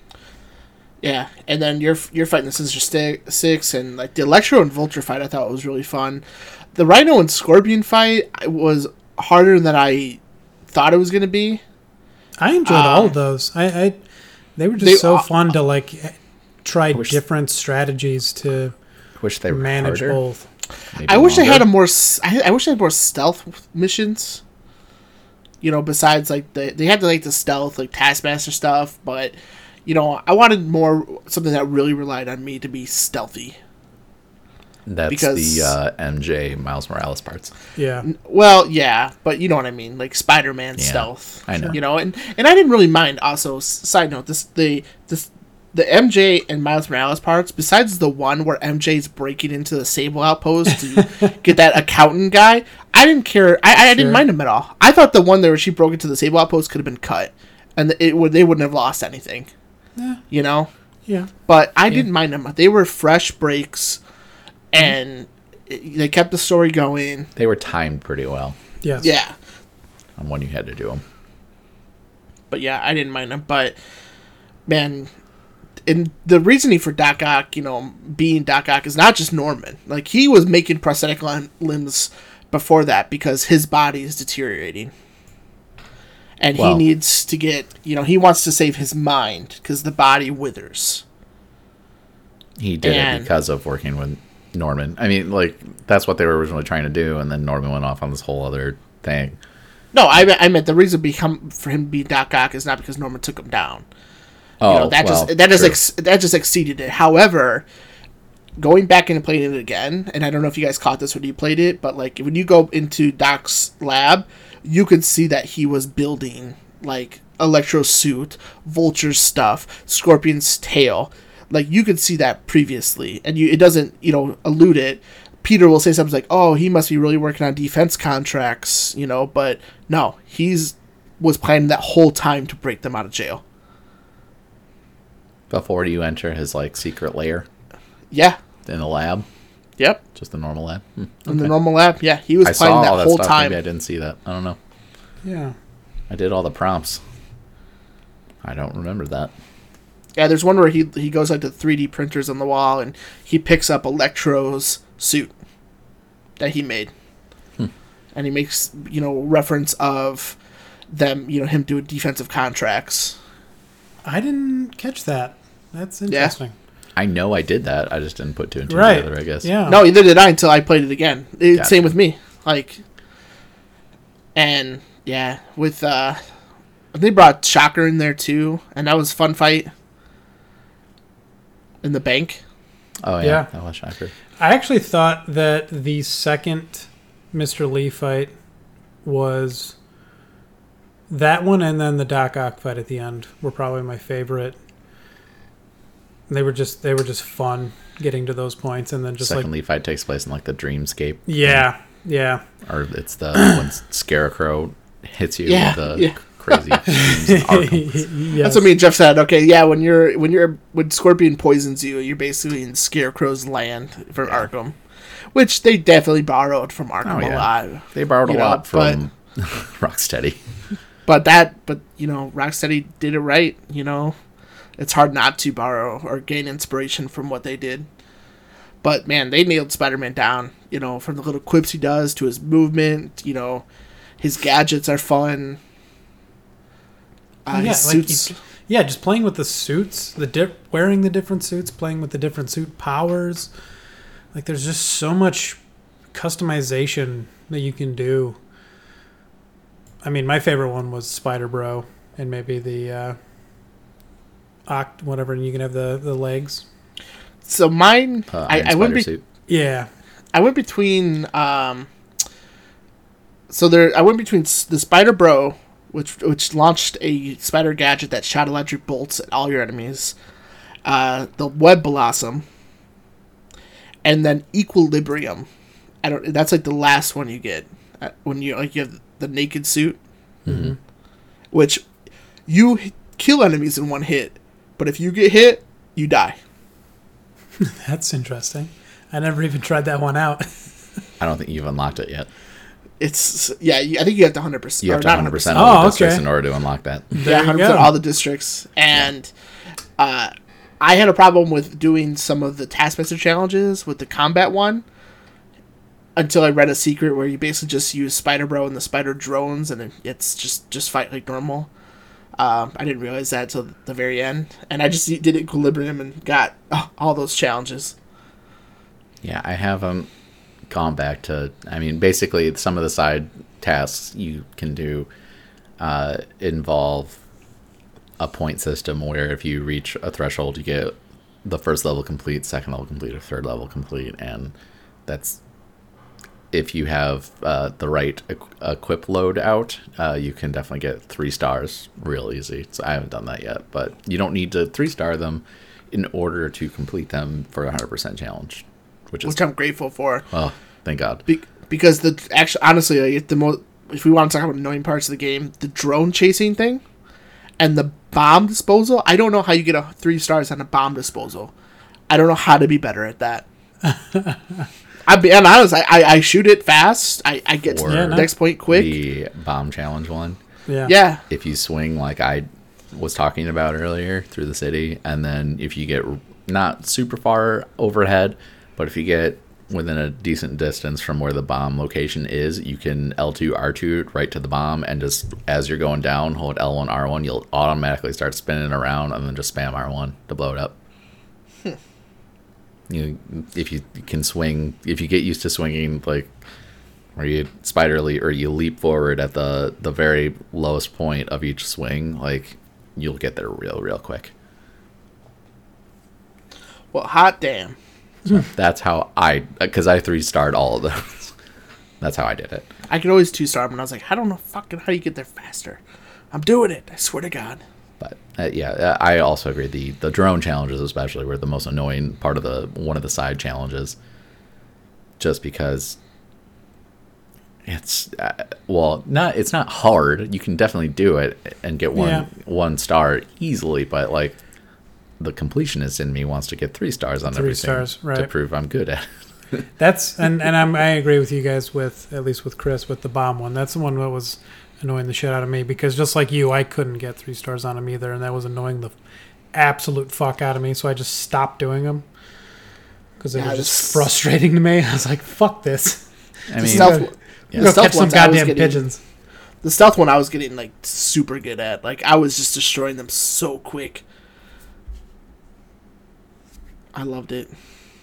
Yeah, and then you're you're fighting the Sinister Sti- Six, and like the Electro and Vulture fight, I thought was really fun. The Rhino and Scorpion fight was harder than I thought it was going to be. I enjoyed all Um, of those. I, I they were just they- so uh, fun to like try wish- different strategies to Wish they were manage harder, both. maybe I wish I had a longer. more. s- I, I wish I had more stealth missions. You know, besides like the they had the, like the stealth like Taskmaster stuff, but you know I wanted more something that really relied on me to be stealthy. That's because- the uh, M J Miles Morales parts. Yeah, Well, yeah, but you know what I mean, like Spider-Man Yeah, stealth. I know. You know, and and I didn't really mind. Also, s- side note, this the this the M J and Miles Morales parts. Besides the one where M J's breaking into the Sable outpost to get that accountant guy, I didn't care. I, I didn't Sure. mind him at all. I thought the one there where she broke into the Sable outpost could have been cut, and it would they wouldn't have lost anything. Yeah. You know. yeah. But I didn't mind them. They were fresh breaks, and it- they kept the story going. They were timed pretty well Yes. Yeah. on when you had to do them. But yeah, I didn't mind him. But man, and the reasoning for Doc Ock, you know, being Doc Ock is not just Norman. Like he was making prosthetic lim- limbs before that because his body is deteriorating, and Well- he needs to get, you know, he wants to save his mind because the body withers. He did And- it because of working with Norman. I mean, like, that's what they were originally trying to do, and then Norman went off on this whole other thing. No, I meant, I meant the reason become for him to be Doc Ock is not because Norman took him down. Oh, You know, that well, just that just true. ex- that just exceeded it. However, going back and playing it again, and I don't know if you guys caught this when you played it, but like when you go into Doc's lab, you could see that he was building like Electro's suit, Vulture's stuff, Scorpion's tail. Like you could see that previously, and you it doesn't you know elude it. Peter will say something like, "Oh, he must be really working on defense contracts," you know, but no, he's was planning that whole time to break them out of jail. Before you enter his, like, secret lair Yeah. in the lab, Yep. just the normal lab. Hmm. In the normal lab, yeah, he was I saw planning all that that whole stuff. time. Maybe I didn't see that. I don't know. Yeah. I did all the prompts. I don't remember that. Yeah, there's one where he he goes like to three D printers on the wall and he picks up Electro's suit that he made, Hmm. and he makes you know reference of them you know him doing defensive contracts. I didn't catch that. That's interesting. I know I did that. I just didn't put two and two Right. together, I guess. Yeah. No, neither did I until I played it again. It, Gotcha. Same with me, like, and yeah, with uh, they brought Shocker in there too, and that was a fun fight in the bank. Oh, yeah. Yeah. That was Shocker. I actually thought that the second Mister Lee fight was that one, and then the Doc Ock fight at the end were probably my favorite. They were just they were just fun getting to those points, and then just Second like lead fight takes place in, like, the dreamscape. yeah, yeah, Or it's the when Scarecrow hits you Yeah, with the yeah. crazy dreams in Arkham. yes. That's what me and Jeff said. Okay, yeah, when you're when you're when Scorpion poisons you, you're basically in Scarecrow's land from Arkham, which they definitely borrowed from Arkham Oh, a yeah. lot. They borrowed a You know, lot from Rocksteady. But that, but you know, Rocksteady did it right. You know, it's hard not to borrow or gain inspiration from what they did. But man, they nailed Spider-Man down. You know, from the little quips he does to his movement. You know, his gadgets are fun. Uh, yeah, his like suits. you- yeah, just playing with the suits, the di- wearing the different suits, playing with the different suit powers. Like, there's just so much customization that you can do. I mean, my favorite one was Spider Bro, and maybe the uh, Oct, whatever, and you can have the, the legs. So mine, Uh, I, Iron I went Spider be- suit. Yeah, I went between. Um, so there, I went between s- the Spider Bro, which which launched a spider gadget that shot electric bolts at all your enemies. Uh, the Web Blossom, and then Equilibrium. I don't. That's like the last one you get uh, when you like you have the naked suit, Mhm. which you h- kill enemies in one hit, but if you get hit, you die. that's interesting. I never even tried that one out. I don't think you've unlocked it yet. It's yeah. You, I think you have to hundred percent. You have to not one hundred percent Oh, all the districts okay. in order to unlock that. There yeah, you one hundred percent go. all the districts. And uh, I had a problem with doing some of the Taskmaster challenges with the combat one until I read a secret where you basically just use Spider Bro and the Spider drones, and then it's just just fight like normal. Um, I didn't realize that till the very end, and I just did Equilibrium and got oh, all those challenges. Yeah, I haven't gone back to. I mean, basically, some of the side tasks you can do uh, involve a point system where if you reach a threshold, you get the first level complete, second level complete, or third level complete, and that's if you have uh, the right equ- equip load out, uh, you can definitely get three stars real easy. So I haven't done that yet, but you don't need to three star them in order to complete them for a one hundred percent challenge, which is Which I'm grateful for. oh, thank God. Be- because the actually honestly like, the most if we want to talk about annoying parts of the game, the drone chasing thing and the bomb disposal. I don't know how you get a three stars on a bomb disposal. I don't know how to be better at that. I'm being honest. I, I I shoot it fast. I I get to Or the Yeah, no. next point quick. The bomb challenge one. Yeah. Yeah, If you swing like I was talking about earlier through the city, and then if you get not super far overhead, but if you get within a decent distance from where the bomb location is, you can L two R two right to the bomb, and just as you're going down, hold L one R one, you'll automatically start spinning around, and then just spam R one to blow it up. You, if you can swing, if you get used to swinging like where you spider leap or you leap forward at the the very lowest point of each swing, like you'll get there real real quick. well, hot damn. That's how I, because I three starred all of those. That's how I did it. I could always two star them, and I was like, I don't know fucking how you get there faster. I'm doing it. I swear to God. But uh, yeah, uh, I also agree. The the drone challenges, especially, were the most annoying part of the one of the side challenges. Just because it's uh, well, not it's not hard. You can definitely do it and get one Yeah. one star easily. But like the completionist in me wants to get three stars on Three everything stars, to right. prove I'm good at it. That's and and I'm, I agree with you guys with at least with Chris with the bomb one. That's the one that was annoying the shit out of me because just like you, I couldn't get three stars on him either, and that was annoying the absolute fuck out of me. So I just stopped doing them because it Yeah, was this- just frustrating to me. I was like, "Fuck this." I The mean, stealth, yeah. the Go stealth catch some ones I was goddamn getting- pigeons. The stealth one I was getting like super good at. Like I was just destroying them so quick. I loved it.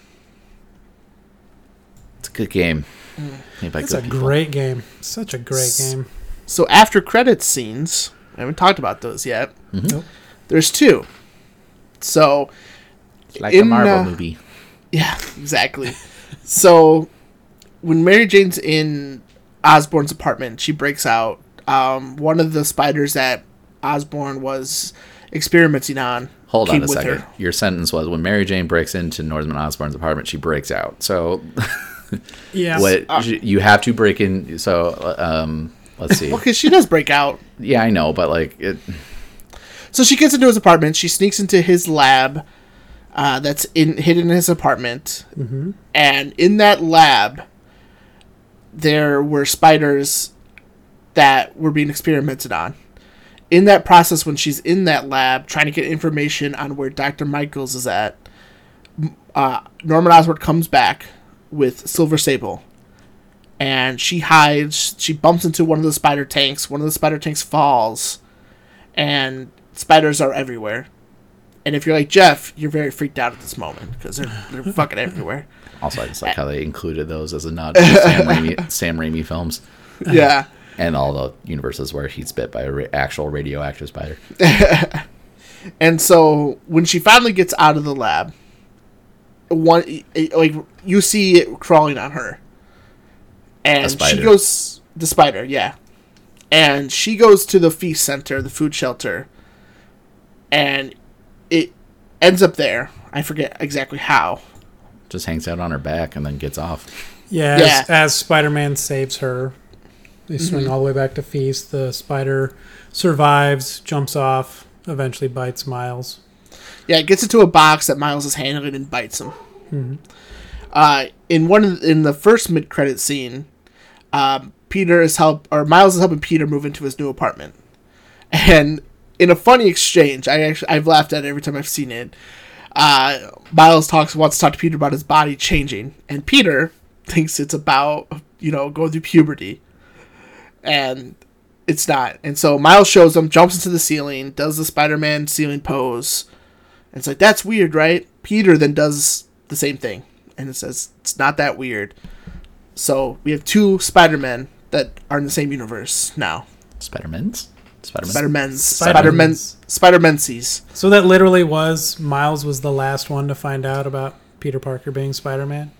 it's a good game. Made by It's good a people. great game. Such a great game. So after credits scenes, I haven't talked about those yet. Mhm. Nope. There's two. So It's like in, a Marvel uh, movie. yeah, exactly. So when Mary Jane's in Osborn's apartment, she breaks out. Um, one of the spiders that Osborn was experimenting on. Hold came on a with second. her. Your sentence was when Mary Jane breaks into Norman Osborn's apartment, she breaks out. So Yeah. what Uh, you have to break in. So um, let's see. Well, because she does break out. Yeah, I know, but like it. So she gets into his apartment. She sneaks into his lab uh, that's in hidden in his apartment. Mm-hmm. And in that lab, there were spiders that were being experimented on. in that process, when she's in that lab trying to get information on where Doctor Michaels is at, uh, Norman Osborn comes back with Silver Sable, and she hides. She bumps into one of the spider tanks. One of the spider tanks falls, and spiders are everywhere. And if you're like Jeff, you're very freaked out at this moment because they're, they're fucking everywhere. Also, I just like how they included those as a nod to Sam Raimi, Sam Raimi films. Yeah. And all the universes where he's bit by an ra- actual radioactive spider. And so when she finally gets out of the lab, one like you see it crawling on her, and she goes the spider, yeah, and she goes to the feast center, the food shelter, and it ends up there. I forget exactly how. Just hangs out on her back and then gets off. Yeah, Yeah. As, as Spider-Man saves her, they swing Mhm. all the way back to Feast. The spider survives, jumps off, eventually bites Miles. Yeah, it gets into a box that Miles is handling and bites him. Mm-hmm. Uh, in one of the, in the first mid credit scene, um, Peter is help or Miles is helping Peter move into his new apartment, and in a funny exchange, I actually I've laughed at it every time I've seen it. Uh, Miles talks wants to talk to Peter about his body changing, and Peter thinks it's about you know going through puberty, and it's not. And so Miles shows him, jumps into the ceiling, does the Spider-Man ceiling pose, and it's like that's weird, right? Peter then does the same thing, and it says it's not that weird. So we have two Spider-Men that are in the same universe now. Spider-Men's? Spider-Man? Spider-Men's. Spider-Men's. Spider-Men. Spider-Mensies. So that literally was Miles was the last one to find out about Peter Parker being Spider-Man.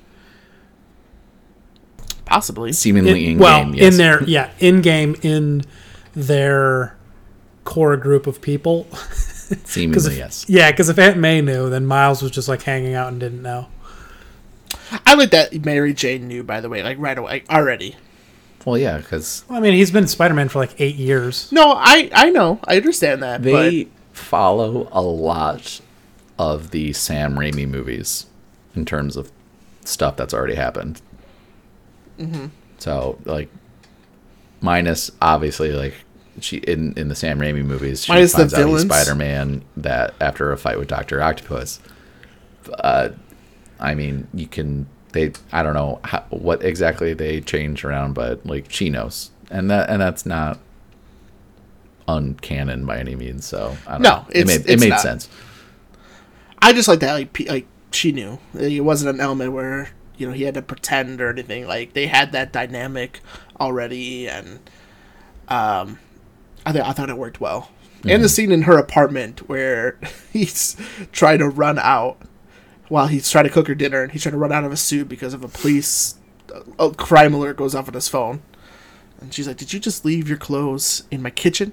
Possibly. Seemingly In- in well, game, yes. in their yeah, in game in their core group of people. Seemingly, if, yes. Yeah, because if Aunt May knew, then Miles was just like hanging out and didn't know. I like that Mary Jane knew, by the way, like right away, already. Well, yeah, because Well, I mean, he's been Spider-Man for like eight years. No, I, I know. I understand that. they but follow a lot of the Sam Raimi movies in terms of stuff that's already happened. Mm-hmm. So, like, minus obviously, like she in in the Sam Raimi movies, she Minus the finds out he's villains. Spider-Man that after a fight with Doctor Octopus. Uh, I mean, you can they I don't know how, what exactly they change around, but like she knows, and that and that's not uncanon by any means. So I don't No, know. it it's- made it it's made not. sense. I just like that, like, pe- like she knew. It wasn't an element where, you know, he had to pretend or anything. Like, they had that dynamic already, and um, I, th- I thought it worked well. Mm-hmm. And the scene in her apartment where he's trying to run out while he's trying to cook her dinner, and he's trying to run out of a suit because of a police a crime alert goes off on his phone. And she's like, "Did you just leave your clothes in my kitchen?"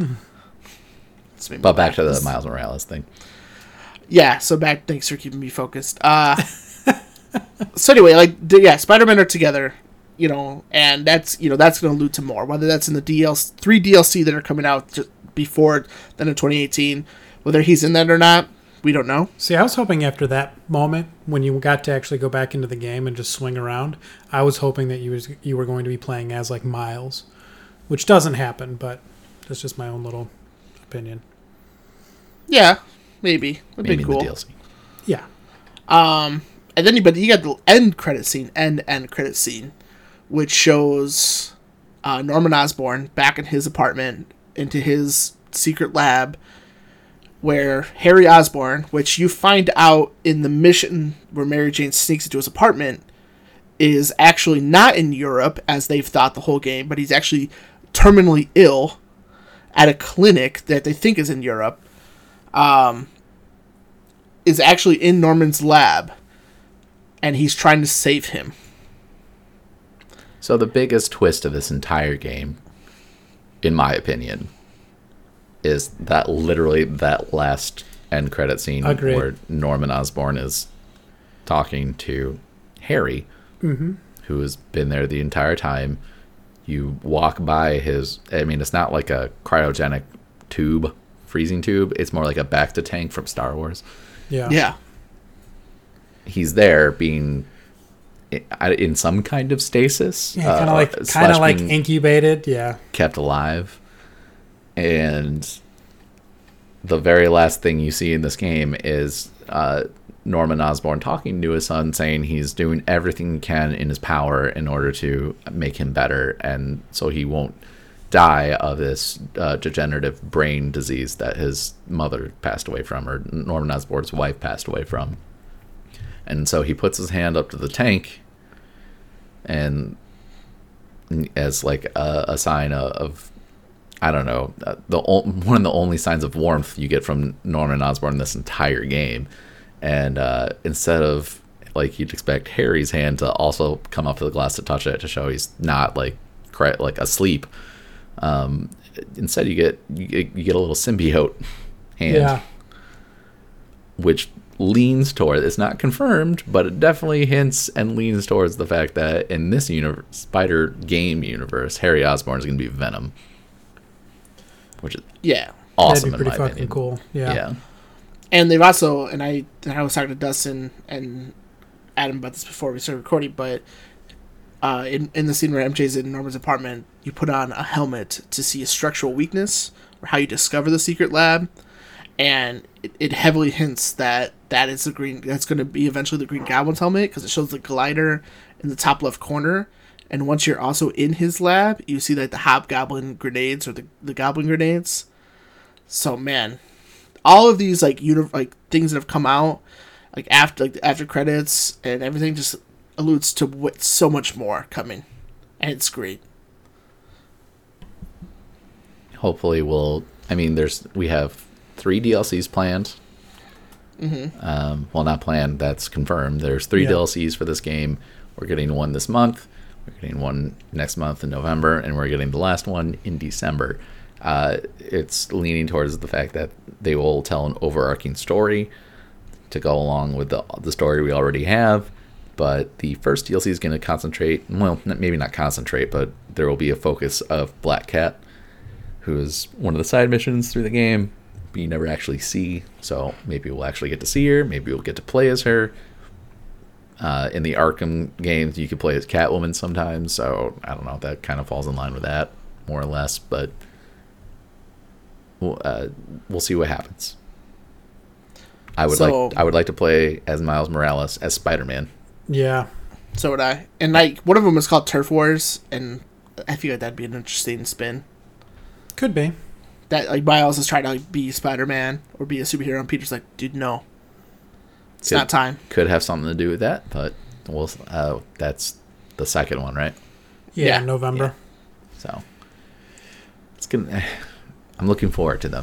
But back to the Miles Morales thing. Yeah, so back. Thanks for keeping me focused. Uh, so anyway, like, d- yeah, Spider-Man are together, you know, and that's you know that's going to allude to more. Whether that's in the D L C, three D L C that are coming out just before then in twenty eighteen, whether he's in that or not, we don't know. See, I was hoping after that moment when you got to actually go back into the game and just swing around, I was hoping that you was you were going to be playing as like Miles, which doesn't happen, but that's just my own little opinion. Yeah, maybe. That'd Maybe be in cool. the D L C. Yeah. Um, and then you, but you got the end credit scene, end end credit scene, which shows uh, Norman Osborn back in his apartment, into his secret lab, where Harry Osborn, which you find out in the mission where Mary Jane sneaks into his apartment, is actually not in Europe as they've thought the whole game, but he's actually terminally ill at a clinic that they think is in Europe. Um, is actually in Norman's lab, and he's trying to save him. So the biggest twist of this entire game, in my opinion, is that literally that last end credit scene Agreed. where Norman Osborn is talking to Harry, Mm-hmm. who has been there the entire time. You walk by his, I mean, it's not like a cryogenic tube, freezing tube. It's more like a Bacta tank from Star Wars. Yeah. Yeah. He's there being i- in some kind of stasis. Yeah, kind of uh, like slash kind of like being incubated. Yeah. kept alive. And the very last thing you see in this game is uh, Norman Osborn talking to his son, saying he's doing everything he can in his power in order to make him better, and so he won't die of this uh, degenerative brain disease that his mother passed away from, or Norman Osborn's wife passed away from. And so he puts his hand up to the tank, and as like a, a sign of, of, I don't know, the one of the only signs of warmth you get from Norman Osborn this entire game. And uh, instead of, like, you'd expect Harry's hand to also come up to the glass to touch it to show he's not like cra- like asleep, um, instead you get, you get you get a little symbiote hand, Yeah. which leans toward, it's not confirmed, but it definitely hints and leans towards the fact that in this universe, Spider game universe, Harry Osborn is going to be Venom, which is Yeah. awesome. That'd be pretty in my fucking opinion. cool. Yeah. Yeah. And they've also, and I, and I was talking to Dustin and Adam about this before we started recording, but uh, in in the scene where M J's in Norman's apartment, you put on a helmet to see a structural weakness or how you discover the secret lab, and it, it heavily hints that that is the green. That's going to be eventually the Green Goblin's helmet because it shows the glider in the top left corner. And once you're also in his lab, you see like the Hobgoblin grenades or the the Goblin grenades. So man. All of these like uni- like things that have come out, like after like the after credits and everything, just alludes to what so much more coming, and it's great. Hopefully, we'll. I mean, there's we have three D L Cs planned. Mm-hmm. Um, well, not planned. That's confirmed. There's three Yeah. D L Cs for this game. We're getting one this month. We're getting one next month in November, and we're getting the last one in December. Uh, it's leaning towards the fact that they will tell an overarching story to go along with the the story we already have. But the first D L C is going to concentrate, well, maybe not concentrate, but there will be a focus of Black Cat, who is one of the side missions through the game, but you never actually see. So maybe we'll actually get to see her. Maybe we'll get to play as her. Uh, in the Arkham games, you could play as Catwoman sometimes. So I don't know. That kind of falls in line with that, more or less. But We'll, uh, we'll see what happens. I would So- like I would like to play as Miles Morales as Spider-Man. Yeah. So would I. And like one of them is called Turf Wars, and I feel like that'd be an interesting spin. Could be. That like Miles is trying to like be Spider-Man or be a superhero, and Peter's like, dude, no, it's Could- not time. Could have something to do with that, but we'll. Uh, that's the second one, right? Yeah. Yeah. November. So it's gonna. I'm looking forward to them.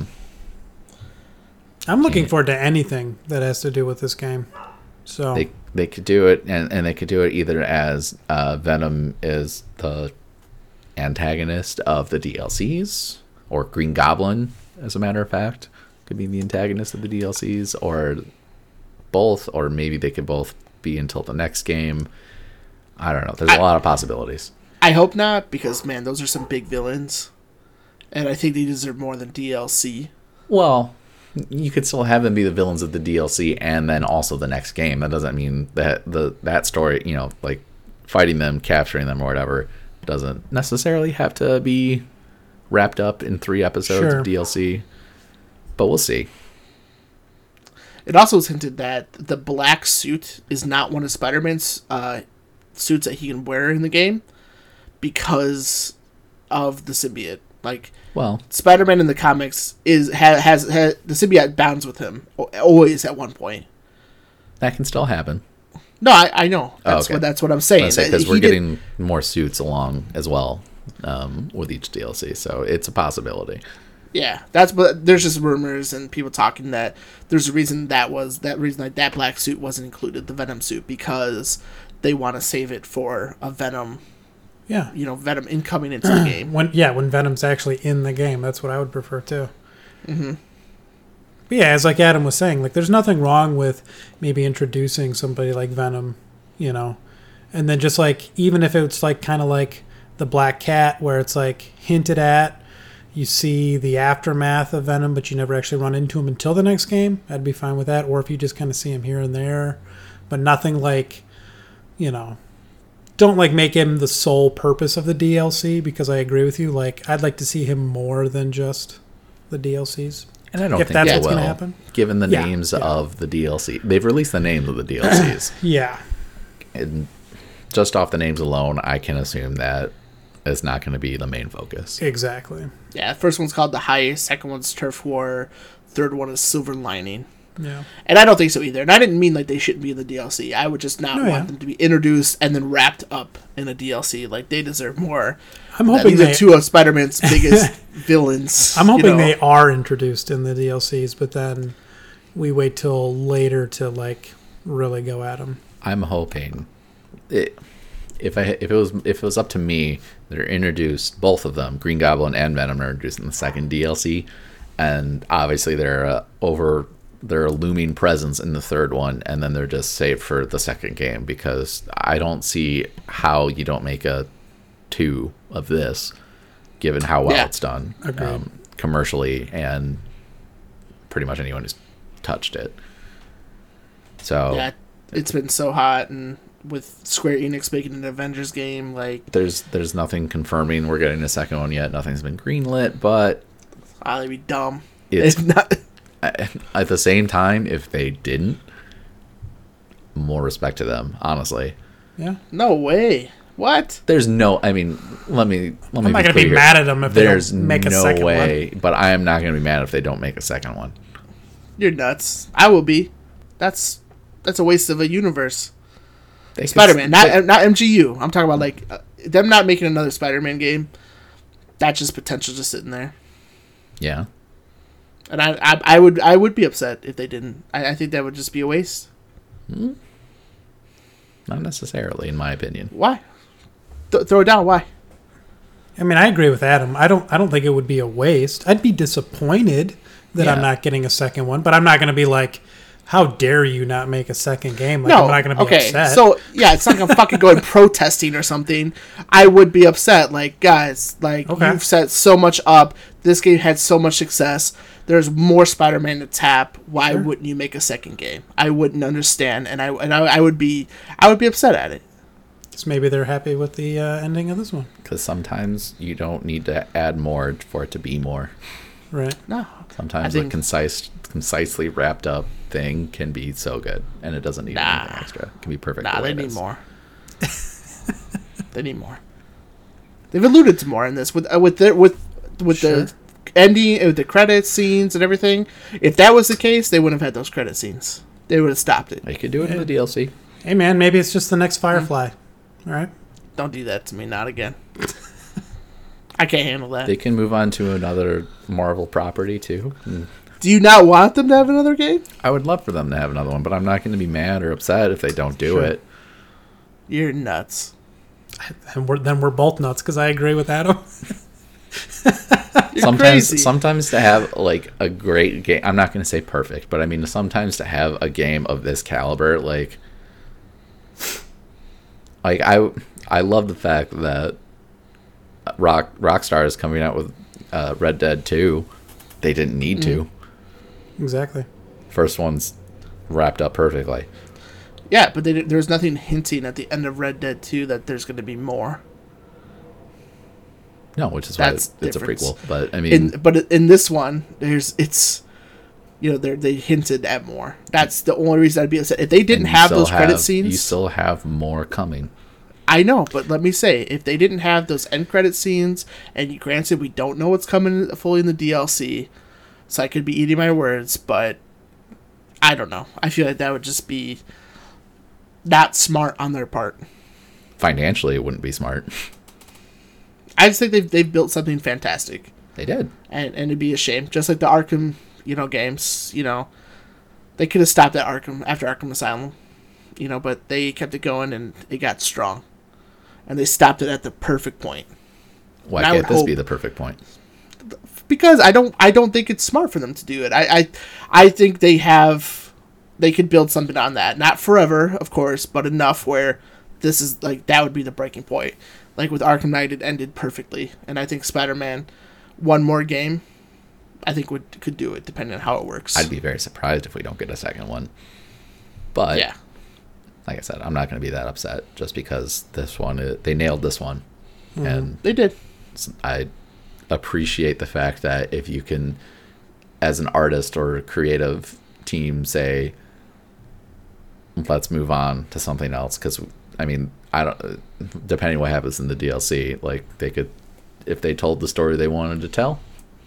I'm looking Yeah. forward to anything that has to do with this game. So They they could do it, and, and they could do it either as uh, Venom is the antagonist of the D L Cs, or Green Goblin, as a matter of fact, could be the antagonist of the D L Cs, or both, or maybe they could both be until the next game. I don't know. There's a I- lot of possibilities. I hope not, because man, those are some big villains, and I think they deserve more than D L C. Well, you could still have them be the villains of the D L C and then also the next game. That doesn't mean that the that story, you know, like fighting them, capturing them, or whatever, doesn't necessarily have to be wrapped up in three episodes Sure. of D L C. But we'll see. It also was hinted that the black suit is not one of Spider-Man's uh, suits that he can wear in the game because of the symbiote. Like, Well, Spider-Man in the comics is ha, has, has the symbiote bounds with him al- always at one point. that can still happen. No, I, I know. That's okay. what that's what I'm saying. That Because he we're did- getting more suits along as well um, with each D L C, so it's a possibility. Yeah, that's but there's just rumors and people talking that there's a reason that was that reason like that black suit wasn't included, the Venom suit, because they want to save it for a Venom, yeah. you know, Venom incoming into the game. When yeah, when Venom's actually in the game, that's what I would prefer too. Mm-hmm. But yeah, as like Adam was saying, like there's nothing wrong with maybe introducing somebody like Venom, you know, and then just like even if it's like kind of like the Black Cat, where it's like hinted at, you see the aftermath of Venom, but you never actually run into him until the next game. I'd be fine with that. Or if you just kind of see him here and there, but nothing like, you know. Don't like make him the sole purpose of the D L C, because I agree with you. Like I'd like to see him more than just the D L Cs. And I don't If think that's they what's will, gonna happen. given the Yeah, names yeah. of the D L C. They've released the names of the D L Cs. Yeah. And just off the names alone, I can assume that it's not going to be the main focus. Exactly. Yeah, first one's called The Heist, second one's Turf War, third one is Silver Lining. Yeah. And I don't think so either. And I didn't mean like they shouldn't be in the D L C. I would just not No, want yeah. them to be introduced and then wrapped up in a D L C. Like they deserve more. I'm Uh, hoping These they are two of Spider-Man's biggest villains. I'm hoping you know? they are introduced in the D L Cs, but then we wait till later to like really go at them. I'm hoping it, if I if it was if it was up to me, they're introduced both of them, Green Goblin and Venom, are introduced in the second D L C, and obviously they're uh, over they're a looming presence in the third one, and then they're just saved for the second game because I don't see how you don't make a two of this, given how well Yeah. it's done Agreed. um, commercially and pretty much anyone who's touched it. So Yeah, it's been so hot, and with Square Enix making an Avengers game, like there's there's nothing confirming we're getting a second one yet. Nothing's been greenlit, but ah, they'd be dumb. it's If not, at the same time, if they didn't, more respect to them, honestly. Yeah. no way. What? There's no, I mean, let me let me I'm not be gonna clear be here. mad at them if There's they don't make a no second way, but I am not going to be mad if they don't make a second one. You're nuts. I will be. That's that's a waste of a universe. They could- Spider-Man, not they- not M G U. I'm talking about like uh, them not making another Spider-Man game. That's just potential just sitting there. yeah. And I, I, I would, I would be upset if they didn't. I, I think that would just be a waste. Not necessarily, in my opinion. Why? Th- throw it down. Why? I mean, I agree with Adam. I don't. I don't think it would be a waste. I'd be disappointed that I'm Yeah. not getting a second one, but I'm not going to be like, "How dare you not make a second game?" Like, No, I'm not going to be okay. upset. So yeah, it's not like I'm fucking going protesting or something. I would be upset. Like guys, like Okay. you've set so much up. This game had so much success. There's more Spider-Man to tap. Why Sure. wouldn't you make a second game? I wouldn't understand, and I and I, I would be I would be upset at it. Just maybe they're happy with the uh, ending of this one, Because sometimes you don't need to add more for it to be more. right? No, Sometimes I a think- concise, concisely wrapped up thing can be so good, and it doesn't need Nah. anything extra. It can be perfect. nah, the way they it need is. more. They need more. They've alluded to more in this with uh, with the with with Sure. the ending, with the credits scenes and everything. If that was the case, they wouldn't have had those credit scenes. They would have stopped it. They could do it in Yeah. the D L C. Hey, man, maybe it's just the next Firefly. Mm-hmm. All right. Don't do that to me, not again. I can't handle that. They can move on to another Marvel property too. And Do you not want them to have another game? I would love for them to have another one, but I'm not going to be mad or upset if they don't do Sure. it. You're nuts. And we're, then we're both nuts because I agree with Adam. You're sometimes, crazy. sometimes to have like a great game. I'm not going to say perfect, but I mean sometimes to have a game of this caliber, like, like I, I love the fact that Rock Rockstar is coming out with uh, Red Dead two. They didn't need to. Exactly. First one's wrapped up perfectly. Yeah, but they, didn't- there was nothing hinting at the end of Red Dead two that there's going to be more. No, which is why That's it's, it's a difference. prequel. But I mean, In but in this one, there's it's, you know, they they hinted at more. That's the only reason I'd be upset. If they didn't and you have still those credit have- scenes, you still have more coming. I know, but let me say, if they didn't have those end credit scenes, and you, granted, we don't know what's coming fully in the D L C, so I could be eating my words, but I don't know. I feel like that would just be not smart on their part. Financially, it wouldn't be smart. I just think they've they've built something fantastic, They did. and and it'd be a shame. Just like the Arkham, you know, games, you know, they could have stopped at Arkham after Arkham Asylum, you know, but they kept it going and it got strong, and they stopped it at the perfect point. Why And I can't would this hope- be the perfect point? Because I don't I don't think it's smart for them to do it. I I, I think they have they could build something on that. Not forever, of course, but enough where this is like that would be the breaking point. Like with Arkham Knight, it ended perfectly, and I think Spider-Man, one more game, I think would could do it depending on how it works. I'd be very surprised if we don't get a second one. But yeah, like I said, I'm not going to be that upset just because this one uh, they nailed this one, and they did. I appreciate the fact that if you can as an artist or creative team, say, let's move on to something else. Because, I mean, I don't, depending what happens in the D L C, like, they could, if they told the story they wanted to tell,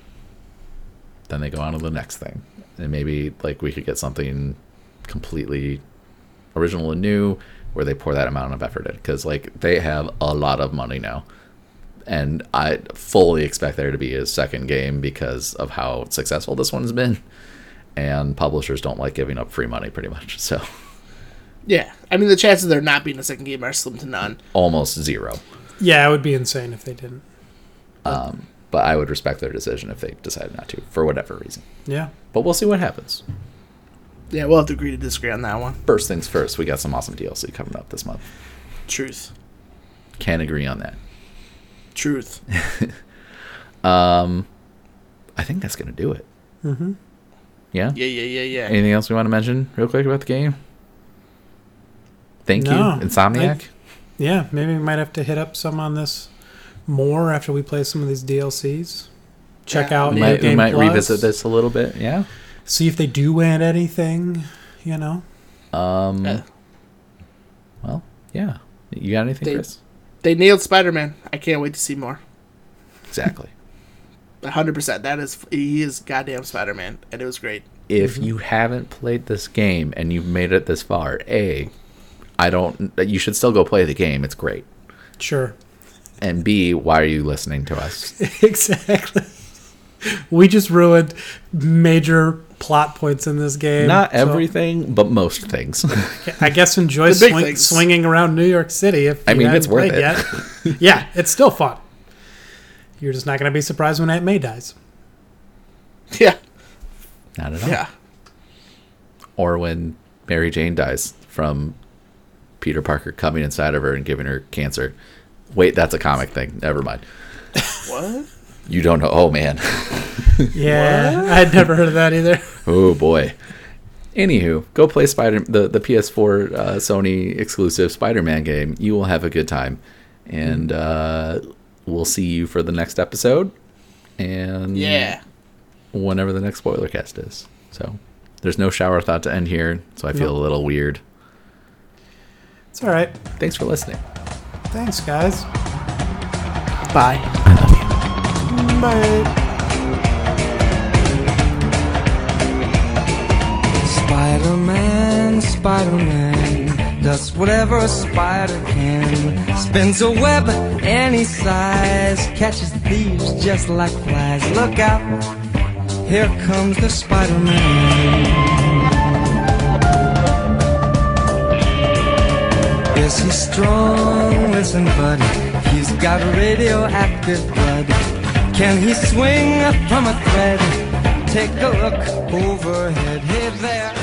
then they go on to the next thing. And maybe, like, we could get something completely original and new where they pour that amount of effort in. Because, like, they have a lot of money now. And I fully expect there to be a second game because of how successful this one's been. And publishers don't like giving up free money, pretty much. So, yeah. I mean, the chances of there not being a second game are slim to none. Almost zero. Yeah, it would be insane if they didn't. Um, but I would respect their decision if they decided not to, for whatever reason. Yeah. But we'll see what happens. Yeah, we'll have to agree to disagree on that one. First things first, we got some awesome D L C coming up this month. Truth. Can't agree on that. Truth. um, I think that's going to do it. Mm-hmm. Yeah? Yeah, yeah, yeah, yeah. Anything else we want to mention real quick about the game? Thank No, you, Insomniac. I, yeah, maybe we might have to hit up some on this more after we play some of these D L Cs. Check Yeah. out we New might, we Game might Plus. revisit this a little bit, yeah? See if they do add anything, you know? Um, Yeah. Well, yeah. You got anything, They- Chris? They nailed Spider-Man. I can't wait to see more. Exactly. one hundred percent. That is, he is goddamn Spider-Man, and it was great. If you haven't played this game and you've made it this far, A, I don't, you should still go play the game. It's great. Sure. And B, why are you listening to us? Exactly. We just ruined major plot points in this game. Not so everything, but most things. I guess enjoy The big swing, things. swinging around New York City if I you mean, haven't it's worth played yet. Yeah, it's still fun. You're just not going to be surprised when Aunt May dies. Yeah. Not at all. Yeah. Or when Mary Jane dies from Peter Parker coming inside of her and giving her cancer. Wait, that's a comic thing. Never mind. What? You don't know. Oh, man. Yeah, I'd never heard of that either. Oh, boy. Anywho, go play Spider the, the P S four uh, Sony exclusive Spider-Man game. You will have a good time. And uh, we'll see you for the next episode. And Yeah. whenever the next spoiler cast is. So there's no shower thought to end here, so I feel Nope. a little weird. It's all right. Thanks for listening. Thanks, guys. Bye. I love you. Bye. Spider-Man, Spider-Man does whatever a spider can. Spins a web any size, catches thieves just like flies. Look out, here comes the Spider-Man. Is he strong? Listen, buddy, he's got radioactive blood. Can he swing from a thread? Take a look overhead. Hey there.